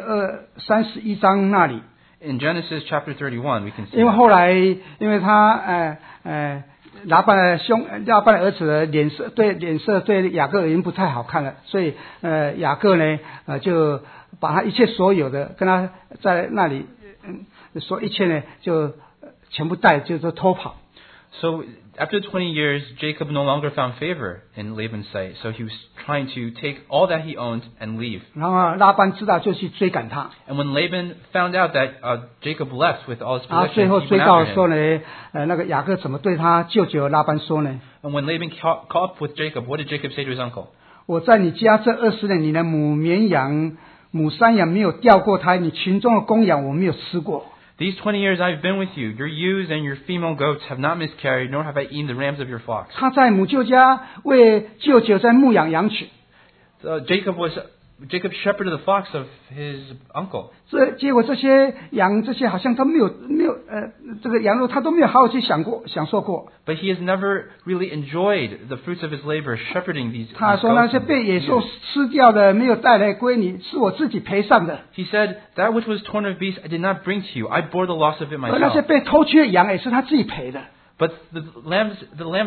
31章那里， In Genesis chapter 31, we can see 因为 that. 后来因为他拉班的儿子的脸色对雅各已经不太好看了，所以雅各呢就把他一切所有的跟他在那里说一切呢就全部带，就是偷跑。 So after 20 years, Jacob no longer found favor in Laban's sight. So he was trying to take all that he owned and leave. 然后拉班知道就去追赶他， And when Laban found out that Jacob left with all his 然后 possessions, 最后 he 追 went 到 after 的时候 him. 呢，那个雅各怎么对他舅舅拉班说呢？ And when Laban caught up with Jacob, what did Jacob say to his uncle? 我在你家这20年，你的母绵羊、母山羊没有掉过胎，你群中的公羊我没有吃过。 These 20 years I've been with you. Your ewes and your female goats have not miscarried, nor have I eaten the rams of your flocks. 他在母舅家为舅舅在牧养羊群， Jacob shepherded the flocks of his uncle. 结果这些羊这些好像他没有这个羊肉他都没有好好去享受过。 But he has never really enjoyed the fruits of his labor shepherding these 他说 goats 那些 and 被野兽 ewes. 吃掉的没有带来归你，是我自己赔上的。 He said, that which was torn of beasts I did not bring to you. I bore the loss of it 而那些 myself. 被偷去的羊也是他自己赔的。 But the lambs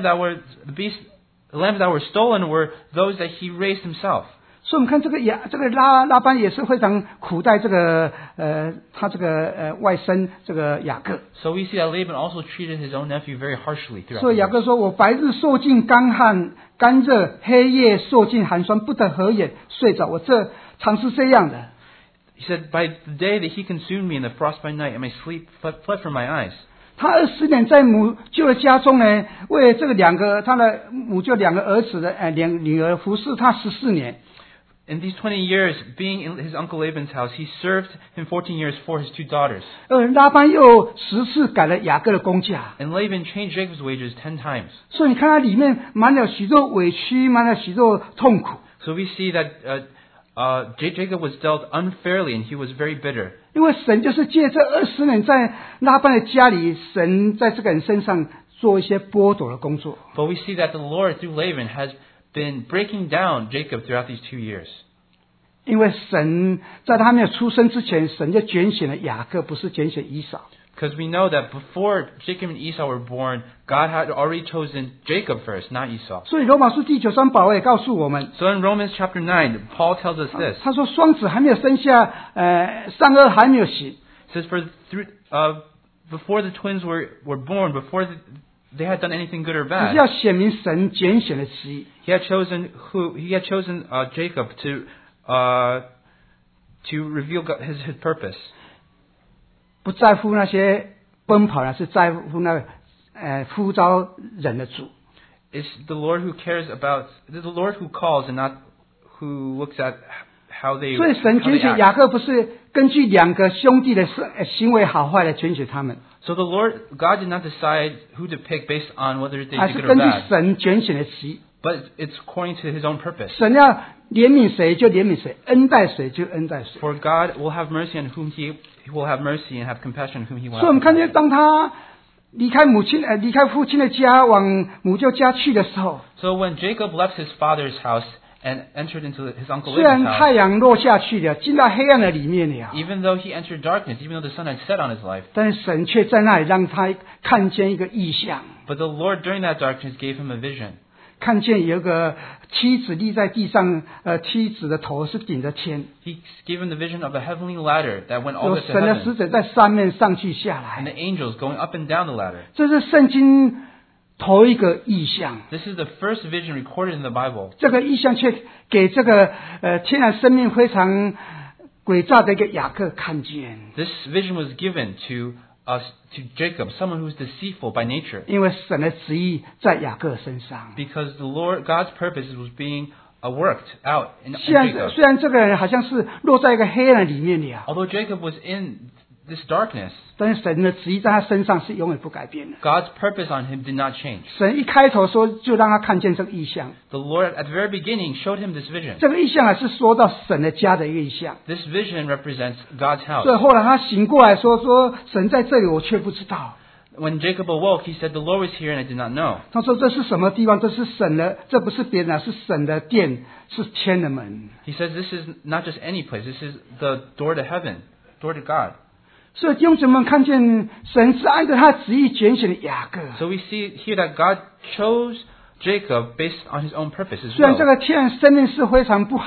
that were stolen were those that he raised himself. 所以我们看这个拉班也是非常苦待这个他这个外甥这个雅各。 So we see that Laban also treated his own nephew very harshly throughout 所以 the 雅 years. 各说：“我白日受尽干旱干热，黑夜受尽寒酸，不得合眼睡着。我这常是这样的。” He said, by the day that he consumed me in the frost by night, and my sleep fled from my eyes. 他20年在母舅的家中呢，为这个他的母舅2个儿子的女儿服侍他14年。 In these 20 years, being in his uncle Laban's house, he served him 14 years for his 2 daughters. 拉班又10次改了雅各的工价， And Laban changed Jacob's wages 10 times. 所以你看他里面满了许多委屈，满了许多痛苦。 So we see that Jacob was dealt unfairly, and he was very bitter. 因为神就是借这20年在拉班的家里，神在这个人身上做一些剥夺的工作。 But we see that the Lord, through Laban, has been breaking down Jacob throughout these 2 years. 因为神在他没有出生之前，神就拣选了雅各，不是拣选以扫。 Because we know that before Jacob and Esau were born, God had already chosen Jacob first, not Esau. 所以罗马书第9章保罗也告诉我们， So in Romans chapter 9, Paul tells us this. 他说双子还没有生下，善恶还没有行。 It says, before the twins were born, before they had done anything good or 只 bad, 是要显明神拣选的旨意。 he had chosen Jacob to reveal his purpose. 不在乎那些奔跑的，是在乎那个呼召人的主。 It's the Lord who cares about, it's the Lord who calls and not who looks at how they 所以神 how 拣 they 选 act. 雅各，不是根据2个兄弟的行为好坏来拣选他们， So God did not decide who to pick based on whether they 而 did 是 good or 根据 bad, 神拣选的旨意。 but it's according to His own purpose. 神要怜悯谁就怜悯谁，恩待谁就恩待谁。 For God will have mercy on whom He will have mercy and have compassion on whom He will 所以我们 have 看见， compassion. 当他离开父亲的家，往母舅家去的时候， So when Jacob left his father's house and entered into his uncle 虽然 Laban's 太 house, 阳落下去了，进到黑暗的里面了， even though he entered darkness, even though the sun had set on his life, 但是神却在那里让他看见一个异象， but the Lord during that darkness gave him a vision. 看见有一个梯子立在地上，梯子的头是顶着天， He gave him the vision of a heavenly ladder that went all 有 the way to 神的使 heaven, 者在上面上去下 and 来。 the angels going up and down the ladder. 这是圣经头一个异象。 This is the first vision recorded in the Bible. 这个异象却给这个天然生命非常诡诈的一个雅各看见， This vision was given to Jacob, someone who's deceitful by nature, 因为神的旨意在雅各身上。 because God's purpose was being worked out in 虽然 Jacob. 虽然这个人好像是落在一个黑暗里面了， Although Jacob was in this darkness, 但是神的旨意在他身上是永远不改变的。 God's purpose on him did not change. 神一开头说就让他看见这个异象， The Lord at the very beginning showed him this vision. 这个异象还是说到神的家的一个异象。 This vision represents God's 所以 house. 后来他醒过来说神在这里，我却不知道。 When Jacob awoke, he said, "The Lord was here and I did not know." 他说这是什么地方？这是神的，这不是别人啊，是神的殿，是天的门。 He says, "This is not just any place. This is the door to heaven, door to God." 所以弟兄姊妹们看见神是按照他的旨意拣选的雅各。 So we see here that God chose Jacob based on His own purpose as 虽然这 well. 个天然生命是非常不好，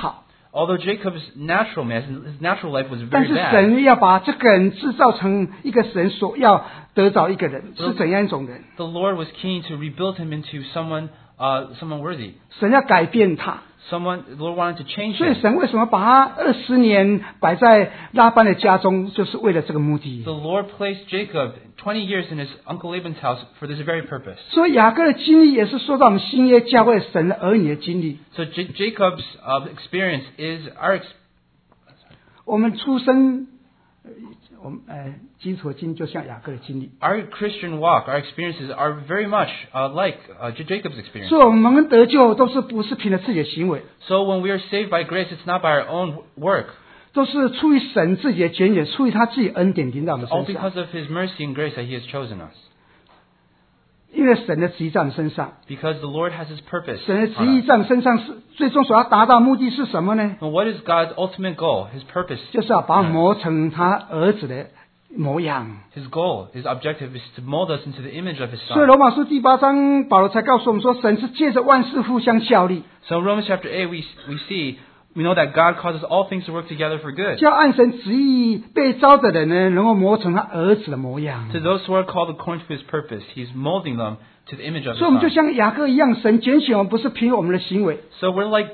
Although Jacob's natural man, his natural life was 但 very 是 bad. 神要把这个人制造成一个神所要得着一个人，是怎样一种人？ The Lord was keen to rebuild him into someone worthy. 神要改变他， The Lord wanted to change 所以 him. 神为什么把他20年摆在拉班的家中，就是为了这个目的。 The Lord placed Jacob 20 years in his uncle Laban's house for this very purpose. 所以雅各的经历也是说到我们新约教会神的儿女的经历。 So Jacob's experience is our 我们出生，我们基础的经历就像雅各的经历。 our Christian walk, our experiences are very much like Jacob's experience. 所以我们得救都是不是凭着自己的行为， So when we are saved by grace, it's not by our own work. 都是出于神自己的拣选，出于他自己恩典临到我们 All 身上。 because of His mercy and grace that He has chosen us. 因为神的旨意在我们身上， Because the Lord has His purpose 神的 on 旨意 us. 在我们身上是最终所要达到的目的是什么呢？ And what is God's ultimate goal? His purpose. 就是要把我们磨成他儿子的模样。 His goal, His objective is to mold us into the image of His 所以 Son. 罗马书第8章保罗才告诉我们说，神是借着万事互相效力， So in Romans chapter 8, we know that God causes all things to work together for good. 叫按神旨意被招的人呢，能够磨成他儿子的模样。 To those who are called according to His purpose, He's molding them to the image of His 所以我们就 Son. 像雅各一样，神拣选我们不是凭我们的行为， So we're like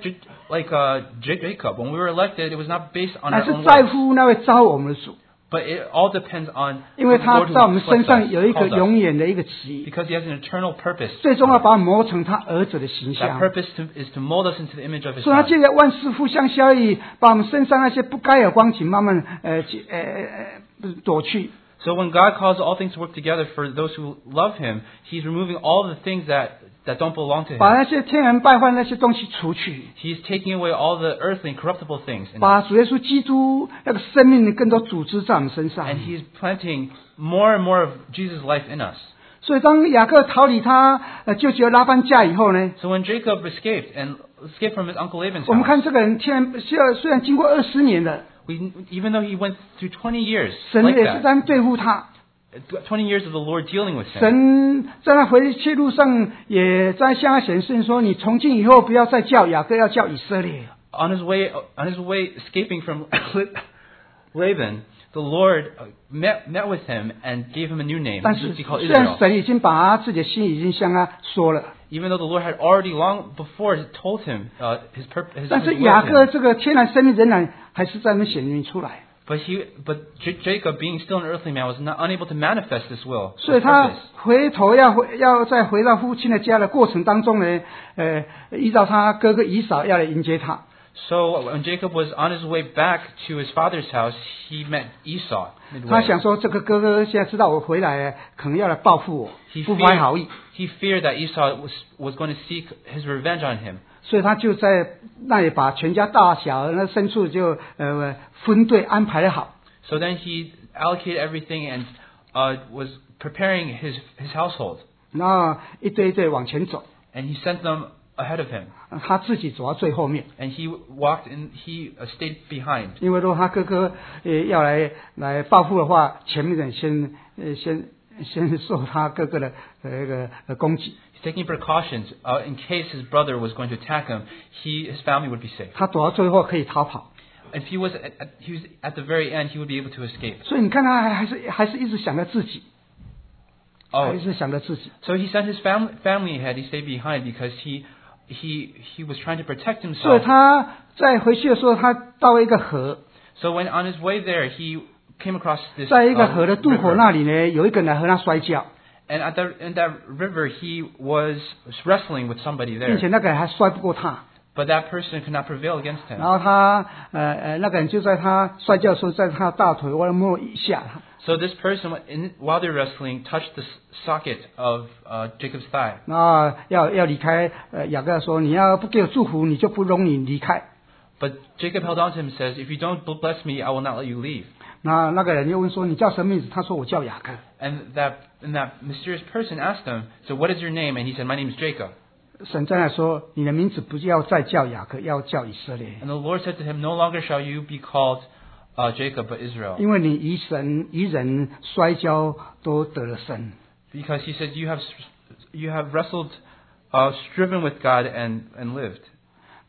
Jacob. When we were elected, it was not based on 乃 our 是 own 在 works, 乎那位招我们的主， but it all depends on 因为 the 他 Lord 在我们 who 身 selects 上 us, 有一个 calls us. 永远的一个旨意， Because He has an eternal purpose. 最终要把我们磨成他儿子的形 That 象。 purpose is to mold us into the image of His 所以他 Son. 借着万事互相效力，把我们身上那些不该有光景慢慢躲去。 So when God calls all things to work together for those who love Him, He's removing all the things that don't belong to 把 Him. 那些天然败坏那些东西除去， He's taking away all the earthly and corruptible things. 把主耶稣基督那个生命的更多组织在我们身上。 And He's planting more and more of Jesus' life in us. 所以当雅各逃离他舅舅拉班家以后呢， So when Jacob escaped from his uncle Laban's 我们 house, 看这个人虽然经过20年了， even though he went through 20 years 神 like 也是 that, 在对付他。 20 years of the Lord dealing with him. 神在他回去路上也在向他显示说：“你从今以后不要再叫雅各，要叫以色列。” On his way escaping from Laban, the Lord met with him and gave him a new name. 但 He 是 was to be called 虽然 Israel. 神已经把他自己的心已经向他说了， Even though the Lord had already long before told him his purpose, 但是 his will 雅 to 各 him. 这个天然生命仍然还是在那显明出来， But Jacob, being still an earthly man, was not unable to manifest this will, 所以 this 他 purpose. 回头要再回到父亲的家的过程当中呢，依照他哥哥以扫要来迎接他， So when Jacob was on his way back to his father's house, he met Esau 他 midway. 想说这个哥哥现在知道我回来，可能要来报复我， He 不怀好意， feared that Esau was going to seek his revenge on him. 所以他就在那里把全家大小那牲畜就分队安排得好。 So then he allocated everything and was preparing his household. 然后一队一队往前走， And he sent them ahead of him. 他自己走到最后面， And he stayed behind. 因为如果他哥哥要来报复的话，前面的人先受他哥哥的一个攻击， He's taking precautions in case his brother was going to attack him. His family would be safe. 他走到最后可以逃跑。 If he was at the very end, he would be able to escape. 所以你看他还是一直想着自己， Oh, 还是想着自己。 so he sent his family ahead. He stayed behind because he was trying to protect 所以 himself. 他在回去的时候，他到了一个河， So when on his way there, he came across this 在一个河的渡口 river. 那里呢，有一个人来和他摔跤， And in that river, he was wrestling with somebody 并且 there. 那个人还摔不过他。 But that person could not prevail against 然 him. 后他那个人就在他摔跤的时候，在他大腿外摸一下， So this person, while they're wrestling, touched the socket of Jacob's thigh. 然后要离开。雅各说：“你要不给我祝福，你就不容你离开。 But Jacob held on to him and says, "If you don't bless me, I will not let you leave." ” 那个人又问说：“你叫什么名字？”他说：“我叫雅各。” And that mysterious person asked him, "So what is your name?" And he said, "My name is Jacob." 神在那说：“你的名字不要再叫雅各，要叫以色列， And the Lord said to him, "No longer shall you be called Jacob, but Israel." 因为你与人摔跤都得了胜。 Because he said, "You have wrestled, striven with God and lived."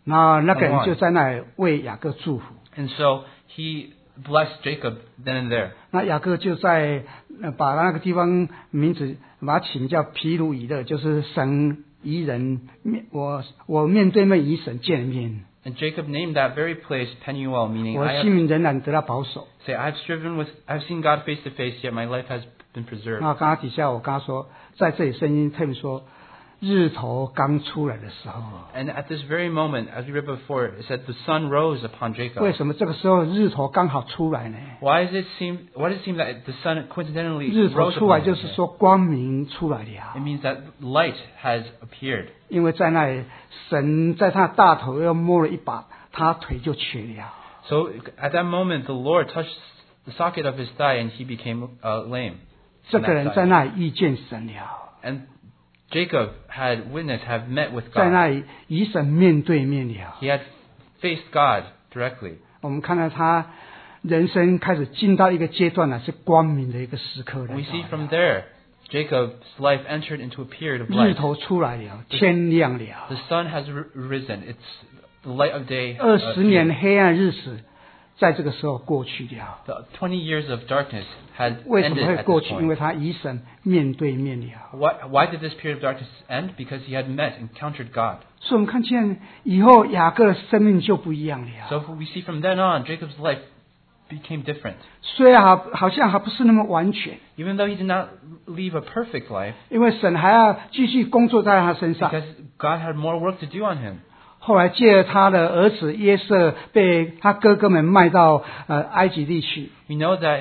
那个人就在那里为雅各祝福。 And so he blessed Jacob then and there. 那雅各就在把那个地方名字把它起名叫毗卢以勒，就是神与人我面对面与神见面。 And Jacob named that very place Peniel, meaning 我性命仍然得到保守。 Say, I've seen God face to face, yet my life has been preserved. 那刚刚底下我刚刚说，在这里圣经特别说，日头刚出来的时候。 And at this very moment, as we read before, it said the sun rose upon Jacob. 为什么这个时候日头刚好出来呢？ Why does it seem that the sun coincidentally 日头 rose 出来 upon 就 him? 是说光明出来了。 It means that light has appeared. 因为在那里，神在他大头又摸了一把，他腿就瘸了。 So at that moment, the Lord touched the socket of his thigh, and he became lame. 这个人在那里遇见神了， And Jacob had met with 在 God. 那里与神面对面了。 He had faced God directly. 我们看到他人生开始进到一个阶段了，是光明的一个时刻了。 We see from there, Jacob's life entered into a period of 日 light. 头出来了，天亮了。 The sun has risen. It's the light of day. 20年黑暗日子，在这个时候过去了。 The 20 years of darkness had 为什么 ended 会 at 过 this 去？因为 point. 他与神面对面了。 Why did this period of darkness end? Because he had encountered God. 所以我们看见以后雅各的生命就不一样了。 So we see from then on, Jacob's life became different. 虽然好像还不是那么完全， Even though he did not live a perfect life, 因为神还要继续工作在他身上。 because God had more work to do on him. 后来借着他的儿子约瑟被他哥哥们卖到埃及地去。 We know that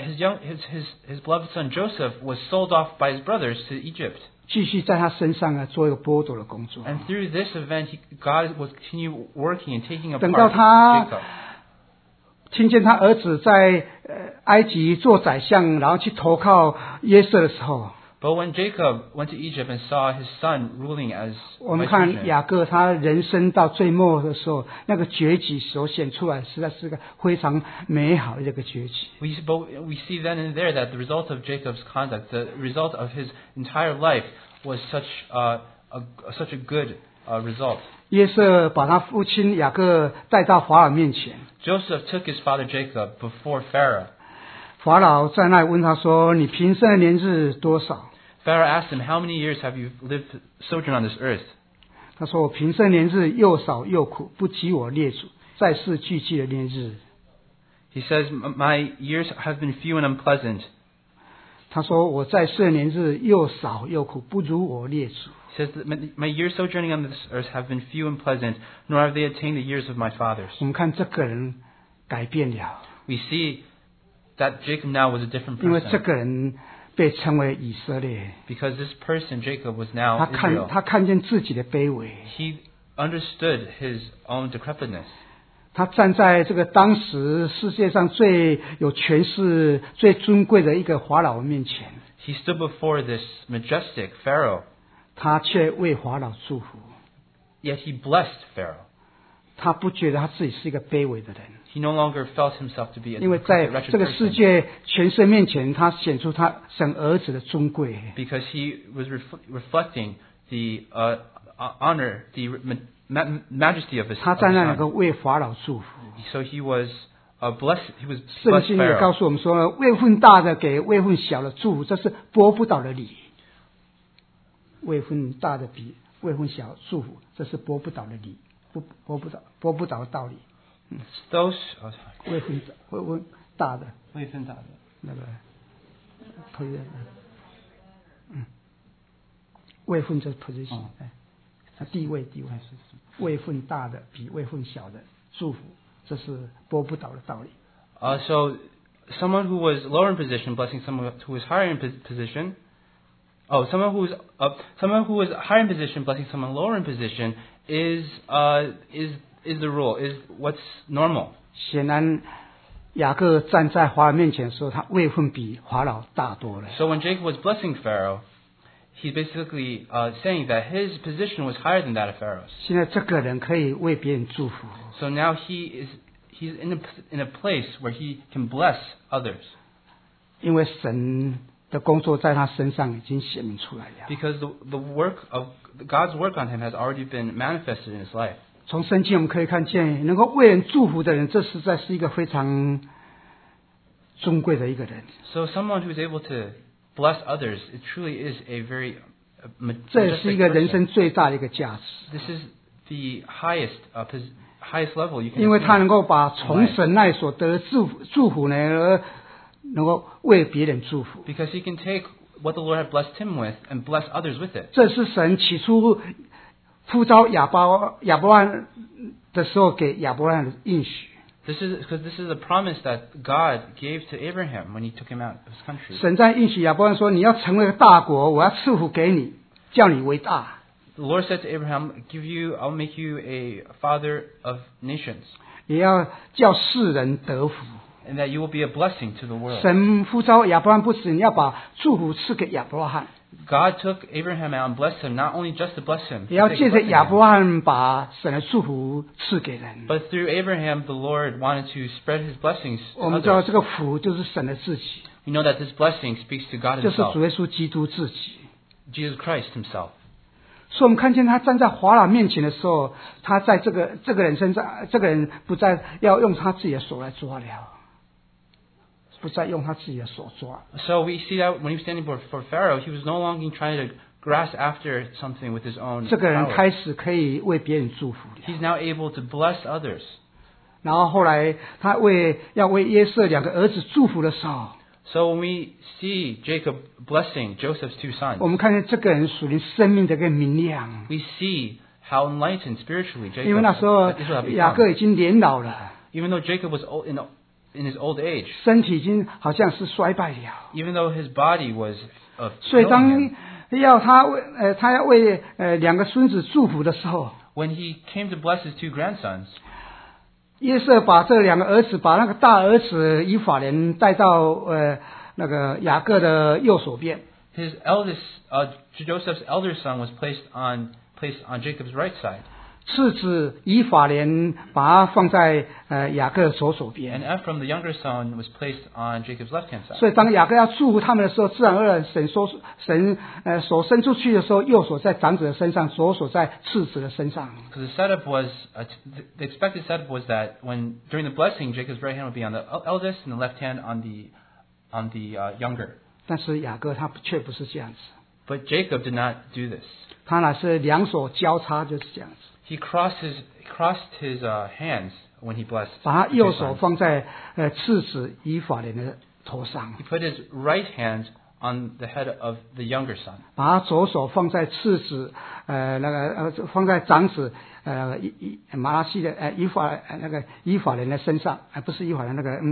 his beloved son Joseph was sold off by his brothers to Egypt. 继续在他身上做一个剥夺的工作。 And through this event, God was continue working and taking 等到 apart 他 Jacob. 听见他儿子在埃及做宰相，然后去投靠约瑟的时候， But when Jacob went to Egypt and saw his son ruling as 我们 vice 看 regent, 雅各他人生到最末的时候，那个崛起所显出来，实在是个非常美好的一个崛起。 we see then and there that the result of Jacob's conduct, the result of his entire life, was such a good result. 约瑟把他父亲雅各带到法老面前， Joseph took his father Jacob before Pharaoh. 法老在那里问他说：“你平生的年日多少 Pharaoh asked him, "How many years have you sojourned on this earth?" 他说：“我平生年日又少又苦，不及我列祖在世聚集的年日。” He says, "My years have been few and unpleasant." 他说：“我在世的年日又少又苦，不如我列祖。” He says, "My years sojourning on this earth have been few and pleasant, nor have they attained the years of my fathers." 我们看这个人改变了， We see that Jacob now was a different 因为这 person 个人被称为以色列。 because this person, Jacob, was now 他 Israel. 看见自己的卑微， He understood his own decrepitness. 他站在这个当时世界上最有权势、最尊贵的一个法老面前， He stood before this majestic Pharaoh, 他却为法老祝福。 yet he blessed Pharaoh. 他不觉得他自己是一个卑微的人， He no longer felt himself to be a 因为在 wretched 这个世 person 界权势面前，他显出他神儿子的尊贵。 because he was reflecting the honor, the majesty of his 他在那里 son. 能够为法老祝福。 So he was blessed. He was 圣 blessed 经也告 Pharaoh. 诉我们说，位分大的给位分小的祝福，这是拨不倒的礼。位分大的比位分小祝福，这是拨不倒的礼，拨不倒的道理。 Those 位分大的位分大的那个推的，位分这 position，他地位，位分大的比位分小的祝福，这是拨不倒的道理。 So someone who was lower in position blessing someone who was higher in position. Oh, someone who was higher in position blessing someone lower in position is the rule, is what's normal. 显然，雅各站在法老面前的时候，他位分比法老大多了。 So when Jacob was blessing Pharaoh, he's basically saying that his position was higher than that of Pharaoh's. 现在这个人可以为别人祝福， So now he's in a place where he can bless others 因为神的工作在他身上已经显明出来了。 because the work of God's work on him has already been manifested in his life. 从圣经我们可以看见，能够为人祝福的人，这实在是一个非常尊贵的一个人。 So someone who is able to bless others, it truly is a very 这也是一 majestic 个人 person. 生最大的一个价值， This is the highest level you can 因为他 attain. 能够把从神那里所得的祝福呢，而能够为别人祝福。 Because he can take what the Lord had blessed him with and bless others with it. 这是神起初呼召亚伯拉罕的时候给亚伯拉罕的应许。 This is a promise that God gave to Abraham when he took him out of his country. 神在应许亚伯拉罕说：“你要成为一个大国，我要赐福给你，叫你为大。” The Lord said to Abraham, I'll make you a father of nations, 也要叫世人得福。 and that you will be a blessing to the world. 神呼召亚伯拉罕不止你要把祝福赐给亚伯拉罕， God took Abraham out and blessed him, not only just to bless him, 也要 to 借着 blessing 亚 him, 伯拉罕把神的祝福赐给人。 but through Abraham, the Lord wanted to spread his blessings 我 to 们知道 others. 这个福就是神的自己， We know that this blessing speaks to God 就是 himself, 主耶稣基督自己。 Jesus Christ himself. 所以我们看见他站在法老面前的时候，他在这个人身上，这个人不再要用他自己的手来抓了，不再用他自己的手抓。 So we see that when he was standing before Pharaoh, he was no longer trying to grasp after something with his own 这个人 power. 开始可以为别人祝福了。 He's now able to bless others. 然后后来他要为约瑟两个儿子祝福的时候， So when we see Jacob blessing Joseph's two 我 sons, 们看见这个人属灵生命的一个明亮， we see how enlightened spiritually 因为 Jacob 那时候 Israel had 雅各 become. 已经年老了， Even though Jacob was in his old age, 身体已经好像是衰败了， even though his body was 所以 failing 当 him, 他要为两个孙子祝福的时候， when he came to bless his two grandsons, 约瑟把这两个儿子，把那个大儿子以法莲带到那个雅各的右手边， his Joseph's elder son was placed on Jacob's right side, 次子以法莲把他放在雅各的左手 and 边。 Ephraim, the younger son, was placed on Jacob's left-hand side. 所以当雅各要祝福他们的时候，自然而然神手伸出去的时候，右手在长子的身上，左手在次子的身上。 Because the setup was, the expected setup was that when during the blessing, Jacob's right hand would be on the eldest and the left hand on the younger. 但是雅各他却不是这样子， But Jacob did not do this. 他乃是两手交叉，就是这样子， He crossed his hands when he blessed. 把他 the 右 two 手 sons. 放在次子以法莲的头上， He put his right hand on the head of the younger son. 把他左手放在次子放在长子马拉西的以法莲的身上，不是以法莲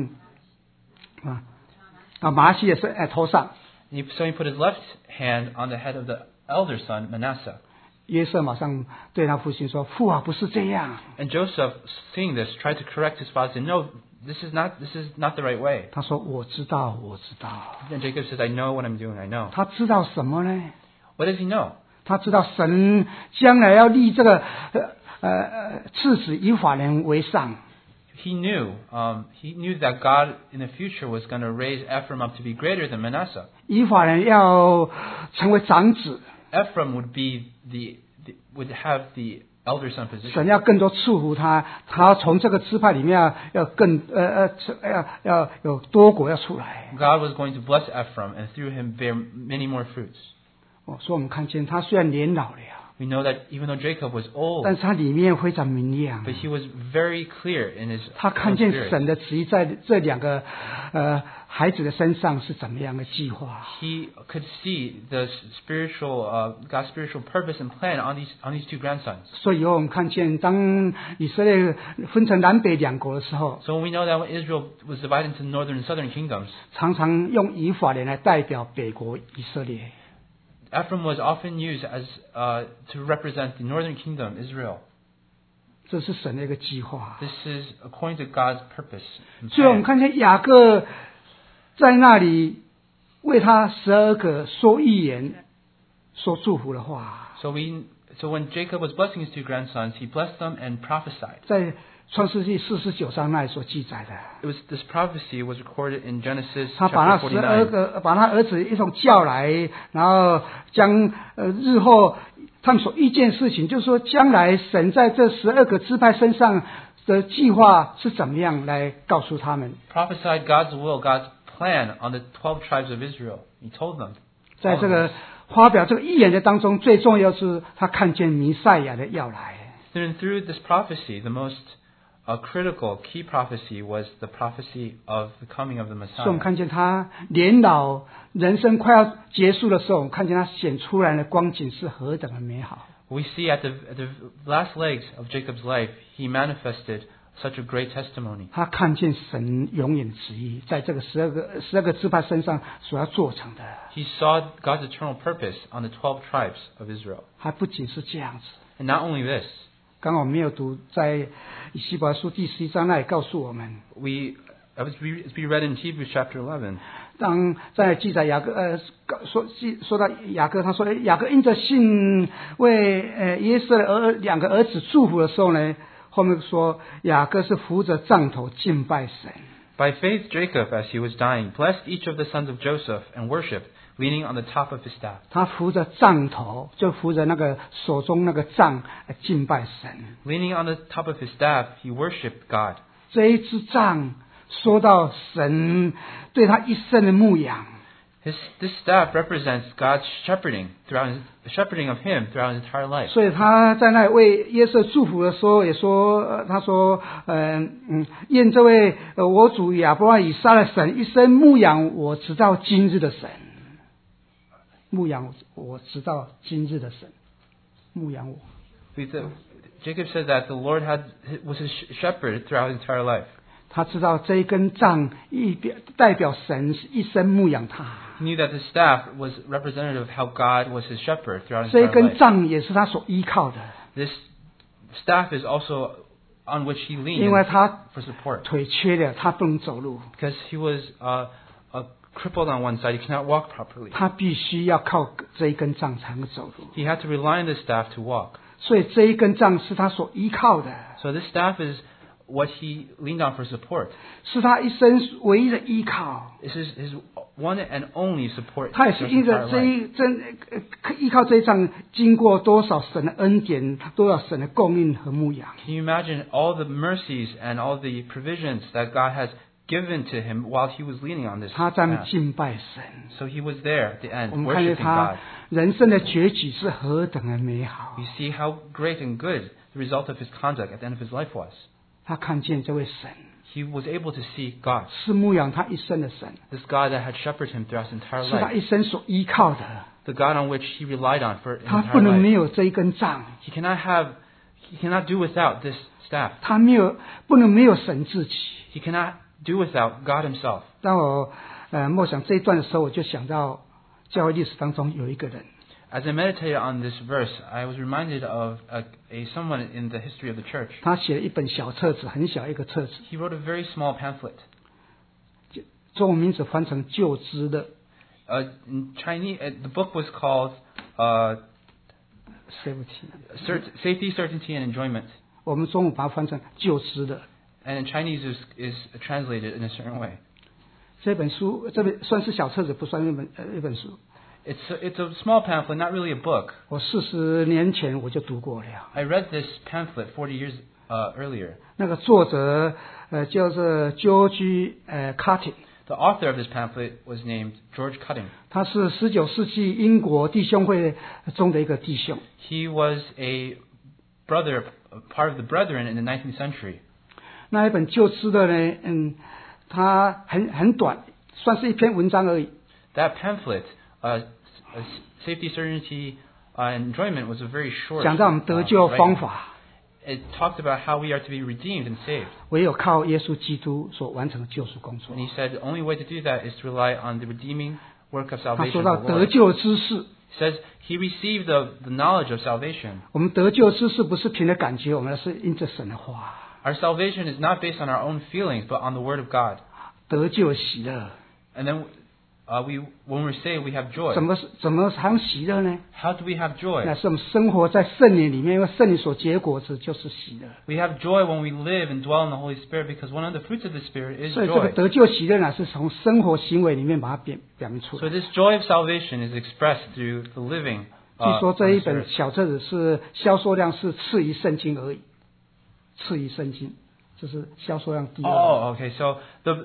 马拉西的头上。 So he put his left hand on the head of the elder son, Manasseh. 约瑟马上对他父亲说：“父啊，不是这样。 And Joseph, seeing this, tried to correct his father, saying, "No, this is not the right way." ” 他说：“我知道，我知道。 And Jacob says, "I know what I'm doing. I know." ” 他知道什么呢？ What does he know? 他知道神将来要立这个次子以法莲为上。 He knew that God in the future was going to raise Ephraim up to be greater than Manasseh. 以法莲要成为长子， Ephraim would have the elder son 神 position. 要更多祝福他，他从这个支派里面要更要有多国要出来。 God was going to bless Ephraim and through him bear many more fruits. 所以我们看见他虽然年老了， We know that even though Jacob was old, 但是他里面非常明亮。 but he was very clear in his 他看 own 见 spirit. 神的旨意在这两个孩子的身上是怎么样的计划。 He could see the God's spiritual purpose and plan on these two grandsons. 所以以后我们看见，当以色列分成南北两国的时候， So we know that when Israel was divided into northern and southern kingdoms, 常常用以法莲来代表北国以色列。 Ephraim was often used as to represent the northern kingdom, Israel. 这是神的一个计划。 This is according to God's purpose. and 所以我们 plan. 看见雅各在那里为他12个说预言、说祝福的话， So when Jacob was blessing his two grandsons, he blessed them and prophesied. 在创世纪49章那里所记载的。 This prophecy was recorded in Genesis 他把那 chapter 12 49. 个，把他儿子一同叫来，然后将日后他们所遇见的事情，就是说将来神在这12个支派身上的计划是怎么样来告诉他们。 Prophesied God's will, God's plan on the 12 tribes of Israel. He told them. 在这个发表这个预言的当中，最重要是他看见弥赛亚的要来。 Through this prophecy, the most critical key prophecy was the prophecy of the coming of the 所以我们 Messiah. 看见他年老，人生快要结束的时候，我们看见他显出来的光景是何等的美好。 We see at the last legs of Jacob's life, he manifested such a great testimony. 他看见神永远的旨意，在这个12个支派身上所要做成的。 He saw God's eternal purpose on the 12 tribes of Israel. 还不仅是这样子， And not only this, 刚刚我们没有读在以西伯来书第11章那里告诉我们， as we read in Hebrews chapter 11, 当在记载雅各说到雅各，他说雅各因着信为耶瑟的2个儿子祝福的时候呢，后面说雅各是扶着杖头敬拜神。 by faith Jacob, as he was dying, blessed each of the sons of Joseph and worshipped, leaning on the top of his staff. 他扶着杖头，就扶着那个手中那个杖敬拜神。 Leaning on the top of his staff, he worshipped God. 这一支杖说到神对他一生的牧养。 This staff represents God's shepherding of him throughout his entire life. 所以他在那里为耶瑟祝福的时候，也说，他说，愿这位我主亚伯拉罕以撒的神一生牧养我直到今日的神，牧养我直到今日的神，牧养我。 Jacob said that the Lord was his shepherd throughout his entire life. 他知道这一根杖代表神一生牧养他， He knew that the staff was representative of how God was his shepherd throughout his 这一 entire 根 life. 杖也是他所依靠的， This staff is also on which he 因为 leaned 他 for support. 腿缺了，他不能走路， Because he was crippled on one side, he cannot walk properly. 他必须要靠这一根杖才能走路。 He had to rely on the staff to walk. 所以这一根杖是他所依靠的， So this staff is what he leaned on for support. 是他一生唯一的依靠。 This is his one and only support. 他也是因着依靠这一杖，经过多少神的恩典，多少神的供应和牧养。 Can you imagine all the mercies and all the provisions that God has given to him while he was leaning on this 他在那 staff? 敬拜神， So he was there at the end, 我们看见 worshiping 他 God. 人生的结局是何等的美好 We。see how great and good the result of his conduct at the end of his life was. 他看见这位神 He was able to see God, 是牧养他一生的神， this God that had shepherded him throughout his entire 是他 life, 一生所依靠的。 the God on which he relied on for his 他不 entire 能没 life. 有这一根杖， He cannot do without this staff. 他不能没有神自己。 He cannot do without God himself. 当我默想这一段的时候，我就想到教会历史当中有一个人， As I meditated on this verse, I was reminded of someone in the history of the church. 他写了一本小册子，很小一个册子， He wrote a very small pamphlet. 中文名字翻成救知的 In Chinese, the book was called Safety, Certainty, and Enjoyment. 我们中文把它翻成救知的。 And in Chinese is translated in a certain way. 这本算是小册子，不算一本书。 It's a small pamphlet, not really a book. 我40年前我就读过了。 I read this pamphlet 40 years earlier. 那个作者叫做 George Cutting， The author of this pamphlet was named George Cutting. 他是19世纪英国弟兄会中的一个弟兄。 He was a part of the Brethren in the 19th century. 那一本救知的呢，它很短，算是一篇文章而已。 That pamphlet, Safety, Certainty, and Enjoyment, was a very short 讲到我们得救方 writing. 法， It talked about how we are to be redeemed and saved. 唯有靠耶稣基督所完成的救赎工作 And。he said the only way to do that is to rely on the redeeming work of 他 salvation 说 of 到 the 得 Lord. 救知识， He says he received the knowledge of salvation. 我们得救知识不是凭着感觉，我们是因着神的话。 Our salvation is not based on our own feelings, but on the Word of God. 得救喜乐， And then when we say we have joy, 怎么才能喜乐呢？ how do we have 那 joy? 是我们生活在圣灵里面，因为圣灵所结果子就是喜乐。 We have joy when we live and dwell in the Holy Spirit, because one of the fruits of the Spirit is 所以这个 joy. 得救喜乐呢，是从生活行为里面把它表明出 So 来。 this joy of salvation is expressed through the living 据说这一 on 本 this earth. 小册子是销售量是次于圣经而已，次于圣经，这是销售量第二。 Oh, okay. So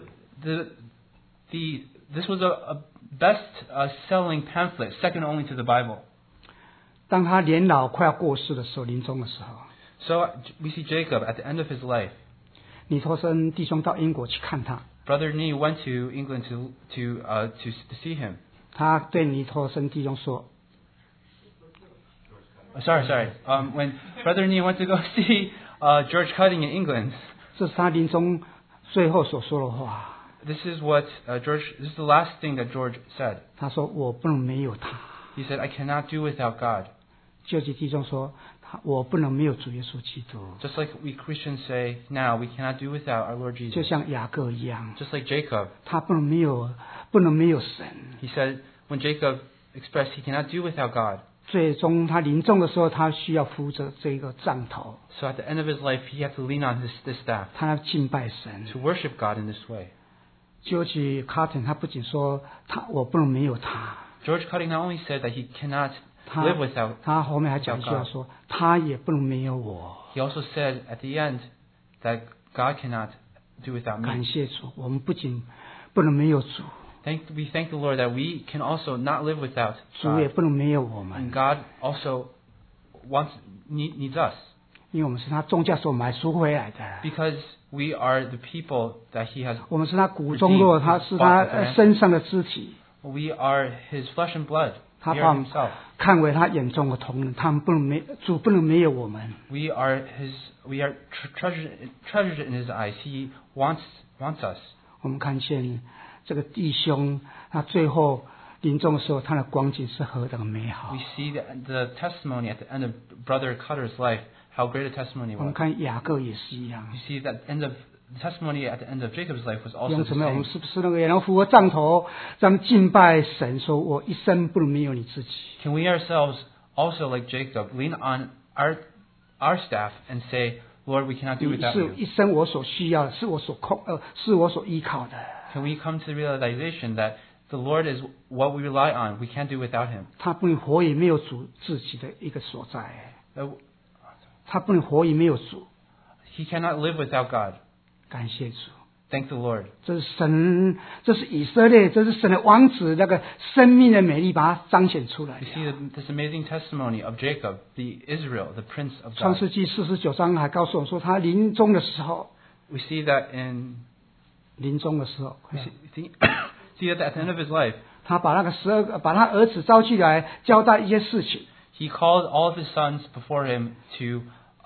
this was a best selling pamphlet, second only to the Bible. 当他年老快要过世的时候，临终的时候， So we see Jacob at the end of his life. 尼托生弟兄到英国去看他， Brother Nee went to England to see him. 他对尼托生弟兄说 Sorry. When Brother Nee went to go see George Cutting in England, 这是他临终最后所说的话。 this is what George. This is the last thing that George said. 他说：“我不能没有他。 He said, "I cannot do without God." ” 救济弟兄说：“我不能没有主耶稣基督。 Just like we Christians say now, we cannot do without our Lord ” 就 Jesus. 像雅各一样， Just like Jacob, 他不能没有神。 he said when Jacob expressed he cannot do without God. 最终他临终的时候，他需要扶着这个杖头， So at the end of his life, he had to lean on this staff 他要敬拜神。 to worship God in this way. 救济卡特他不仅说我不能没有他， George Cutting not only said that he cannot 他 live without, 他后面还讲一句话说，他也不能没有我。 he also said at the end that God cannot do without 感 me. 谢主，我们不仅不能没有主， We thank the Lord that we can also not live without 主也 God. 不能没有我 And 们， God also needs us 因为我们是他宗教所买赎回来的。 because we are the people that He has. 我们是他骨中肉，他是他身上的肢体， We are His flesh and blood. 他 We 把 are 我们 Himself. 看为他眼中的同人，他们不能没主不能没有我们。 We are His. We are treasured in His eyes. He wants us. 我们看见这个弟兄，他最后临终的时候，他的光景是何等美好 We。see the testimony at the end of Brother Cutter's life. How great a testimony 我们 was. 看雅各也是一样。 You see that the testimony at the end of Jacob's life was 弟 also 兄 the 姊妹，我们 same. 是不是那个也能扶个杖头，咱们敬拜神，说我一生不能没有你自己。 Can we ourselves also, like Jacob, lean on our staff and say, Lord, we cannot do 你 without 是 you? 一生我所需要的，是我所依靠的。 Can we come to the realization that the Lord is what we rely on? We can't do without Him. 他不能活也没有主自己的一个所在， That 他不能活也没有主。 He cannot live without God. 感谢主， Thank the Lord. 这是神，这是以色列，这是神的王子那个生命的美丽，把它彰显出来 We。see this amazing testimony of Jacob, the Israel, the Prince of 创 God. 世纪49章还告诉我们说，他临终的时候， We see that in 临终的时候， we see that at the end of his life, 他把那个把他儿子招进来，交代一些事情。 he called all of his sons before him to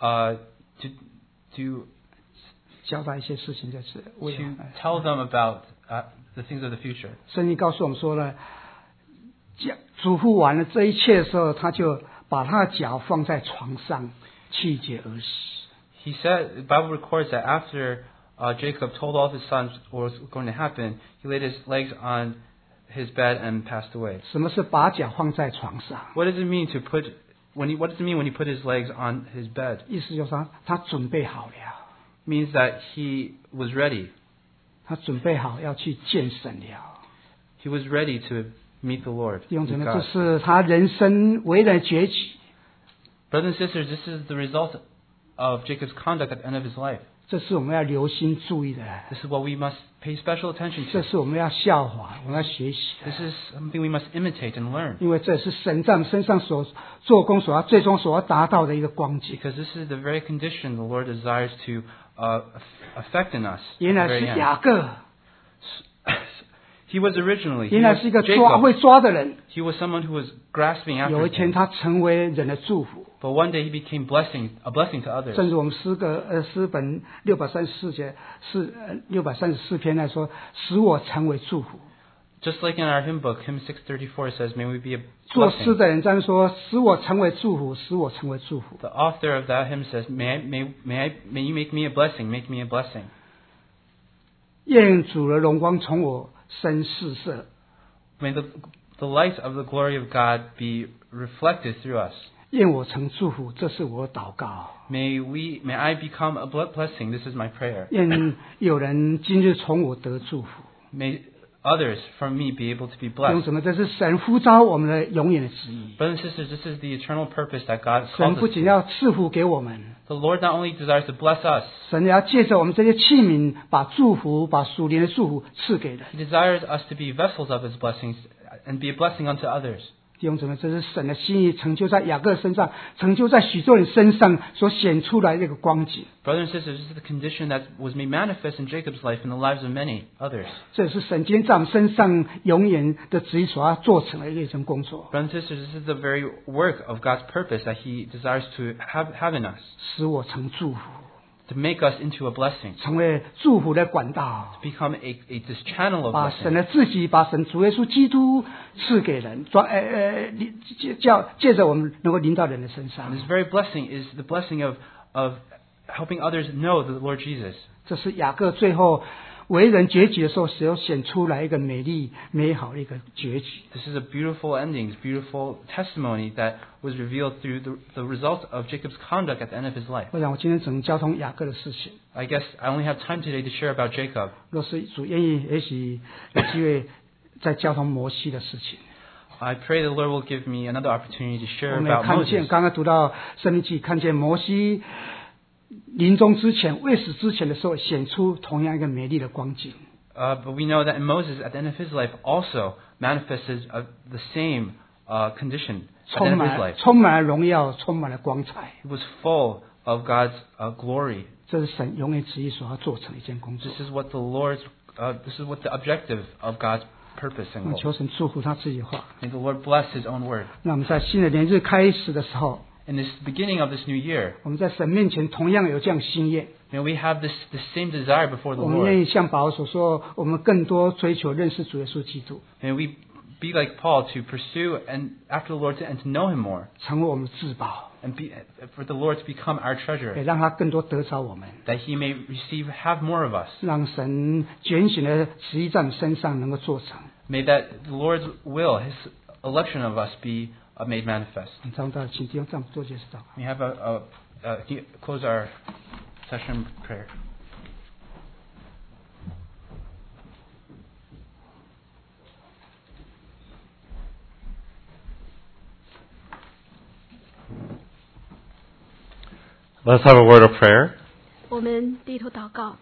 交代一些事情，就是为了 tell them about the things of the future. 圣经告诉我们说呢，嘱咐完了这一切的时候，他就把他的脚放在床上，气绝而死。 He said, the Bible records that after Jacob told all of his sons what was going to happen, he laid his legs on his bed and passed away. 什么是把脚放在床上？ What does it mean what does it mean when he put his legs on his bed? 意思就是他准备好了， It means that he was ready. 他准备好要去见神了。 He was ready to meet the Lord. 弟兄姊 meet 妹， God. 这是他人生为人崛起。 Brothers and sisters, this is the result of Jacob's conduct at the end of his life. 这是我们要留心注意的， This is what we must pay special attention 这 to. 是我们要效法，我们要学习的。 This is something we must imitate and learn. 因为这是神在我们身上所做工所要最终所要达到的一个光景。 Because this is the very condition the Lord desires to affect in us. at 原 the 来 very 是 end. 雅各， He was originally, he 原来 was 是一个 Jacob. 会抓的人。 He was someone who was grasping 有 after 一天， things. 他成为人的祝福。 But one day he became a blessing to others. 正如我们诗本634篇来说，使我成为祝福。 Just like in our hymn book, hymn 634 says, may we be a 作诗 blessing. 的人这样说：使我成为祝福，使我成为祝福。 The author of that hymn says, may you make me a blessing, make me a blessing. 愿主的荣光从我身四射， May the light of the glory of God be reflected through us. 愿我成祝福，这是我的祷告。 May I become a blessing. This is my prayer. 愿有人今日从我得祝福。 May others from me be able to be 弟兄 blessed. 姊妹，这是神呼召我们的永远的旨意。 Brothers and sisters, this is the eternal purpose that God 神 calls 不 us 仅 to. 要赐福给我们， The Lord not only desires to bless us, 神也要借着我们这些器皿，把祝福、把属灵的祝福赐给人。 He desires us to be vessels of His blessings and be a blessing unto others. 弟兄姊妹，这是神的心意，成就在雅各身上，成就在许多人身上所显出来的一个光景。 Brothers and sisters, this is the condition that was made manifest in Jacob's life and the lives of many others. 这也是神今天在我们身上永远的旨意所要做成的一种工作， Brothers and sisters, this is the very work of God's purpose that He desires to have in us, 使我成祝福， to make us into a blessing, 成为祝福的管道， become this channel of 把神 blessing. 的自己，把神主耶稣基督赐给人，借着我们能够临到人的身 And 上。 this very blessing is the blessing of helping others know the Lord Jesus. 这是雅各最后为人结局的时候，所要显出来一个美丽美好的一个结局。 This is a beautiful ending, a beautiful testimony that was revealed through the result of Jacob's conduct at the end of his life. 我想我今天只能交通雅各的事情。 I guess I only have time today to share about Jacob. 若是主愿意，也许有机会再交通摩西的事情。 I pray the Lord will give me another opportunity to 我 share 们也 about 看见， Moses. 刚刚读到申命记，看见摩西临终之前、未死之前的时候，显出同样一个美丽的光景。 But we know that Moses, at the end of his life, also manifested the same condition at the end of his life. 充满了荣耀，充满了光彩。 He was full of God's glory. 这是神永远旨意所要做成的一件工作。 This is what the objective of God's purpose 我 and 们 goal. 求神祝福他自己的话。 May the Lord bless His own word. 那我们在新的年日开始的时候， In this beginning of this new year, 我们在神面前同样有这样心愿。 may we have this same desire before the 我们愿 Lord. 意像保罗所说，我们更多追求认识主耶稣基督， May we be like Paul to pursue and after the Lord and to know Him more, 成为我们的至宝， and for the Lord to become our 也 treasure, 让他更多得着我们， that He may have more of us. 让神拣选的旨意在我们身上能够做成。 May that the Lord's will, His election of us, be made manifest. 我们这样到，请弟兄这样多解释祷告。 We have close our session prayer. Let's have a word of prayer. 我们低头祷告。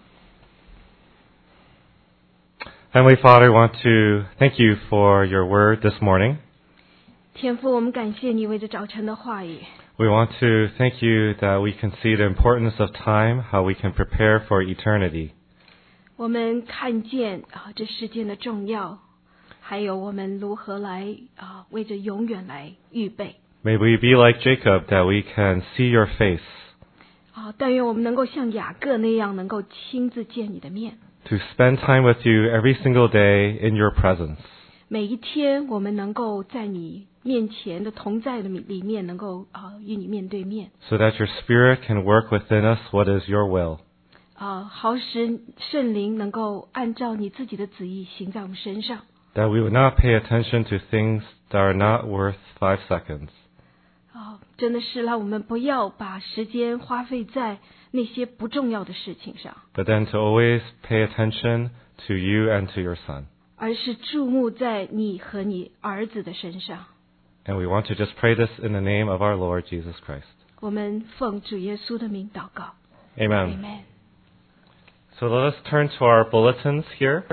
Heavenly Father, we want to thank you for your word this morning. 天父，我们感谢你为这早晨的话语。 We want to thank you that we can see the importance of time, how we can prepare for eternity. 我们看见这世间的重要，还有我们如何来为着永远来预备。 May we be like Jacob, that we can see your face, 但愿我们能够像雅各那样，能够亲自见你的面。 to spend time with you every single day in your presence, 每一天，我们能够在你面前的同在的里面，能够与你面对面。 so that your Spirit can work within us what is your will. 好使圣灵能够按照你自己的旨意行在我们身上。 That we would not pay attention to things that are not worth 5 seconds. 真的是让我们不要把时间花费在那些不重要的事情上， But then to always pay attention to you and to your Son. 而是注目在你和你儿子的身上。 And we want to just pray this in the name of our Lord Jesus Christ. 我们奉主耶稣的名祷告。 Amen. Amen。 So let us turn to our bulletins here.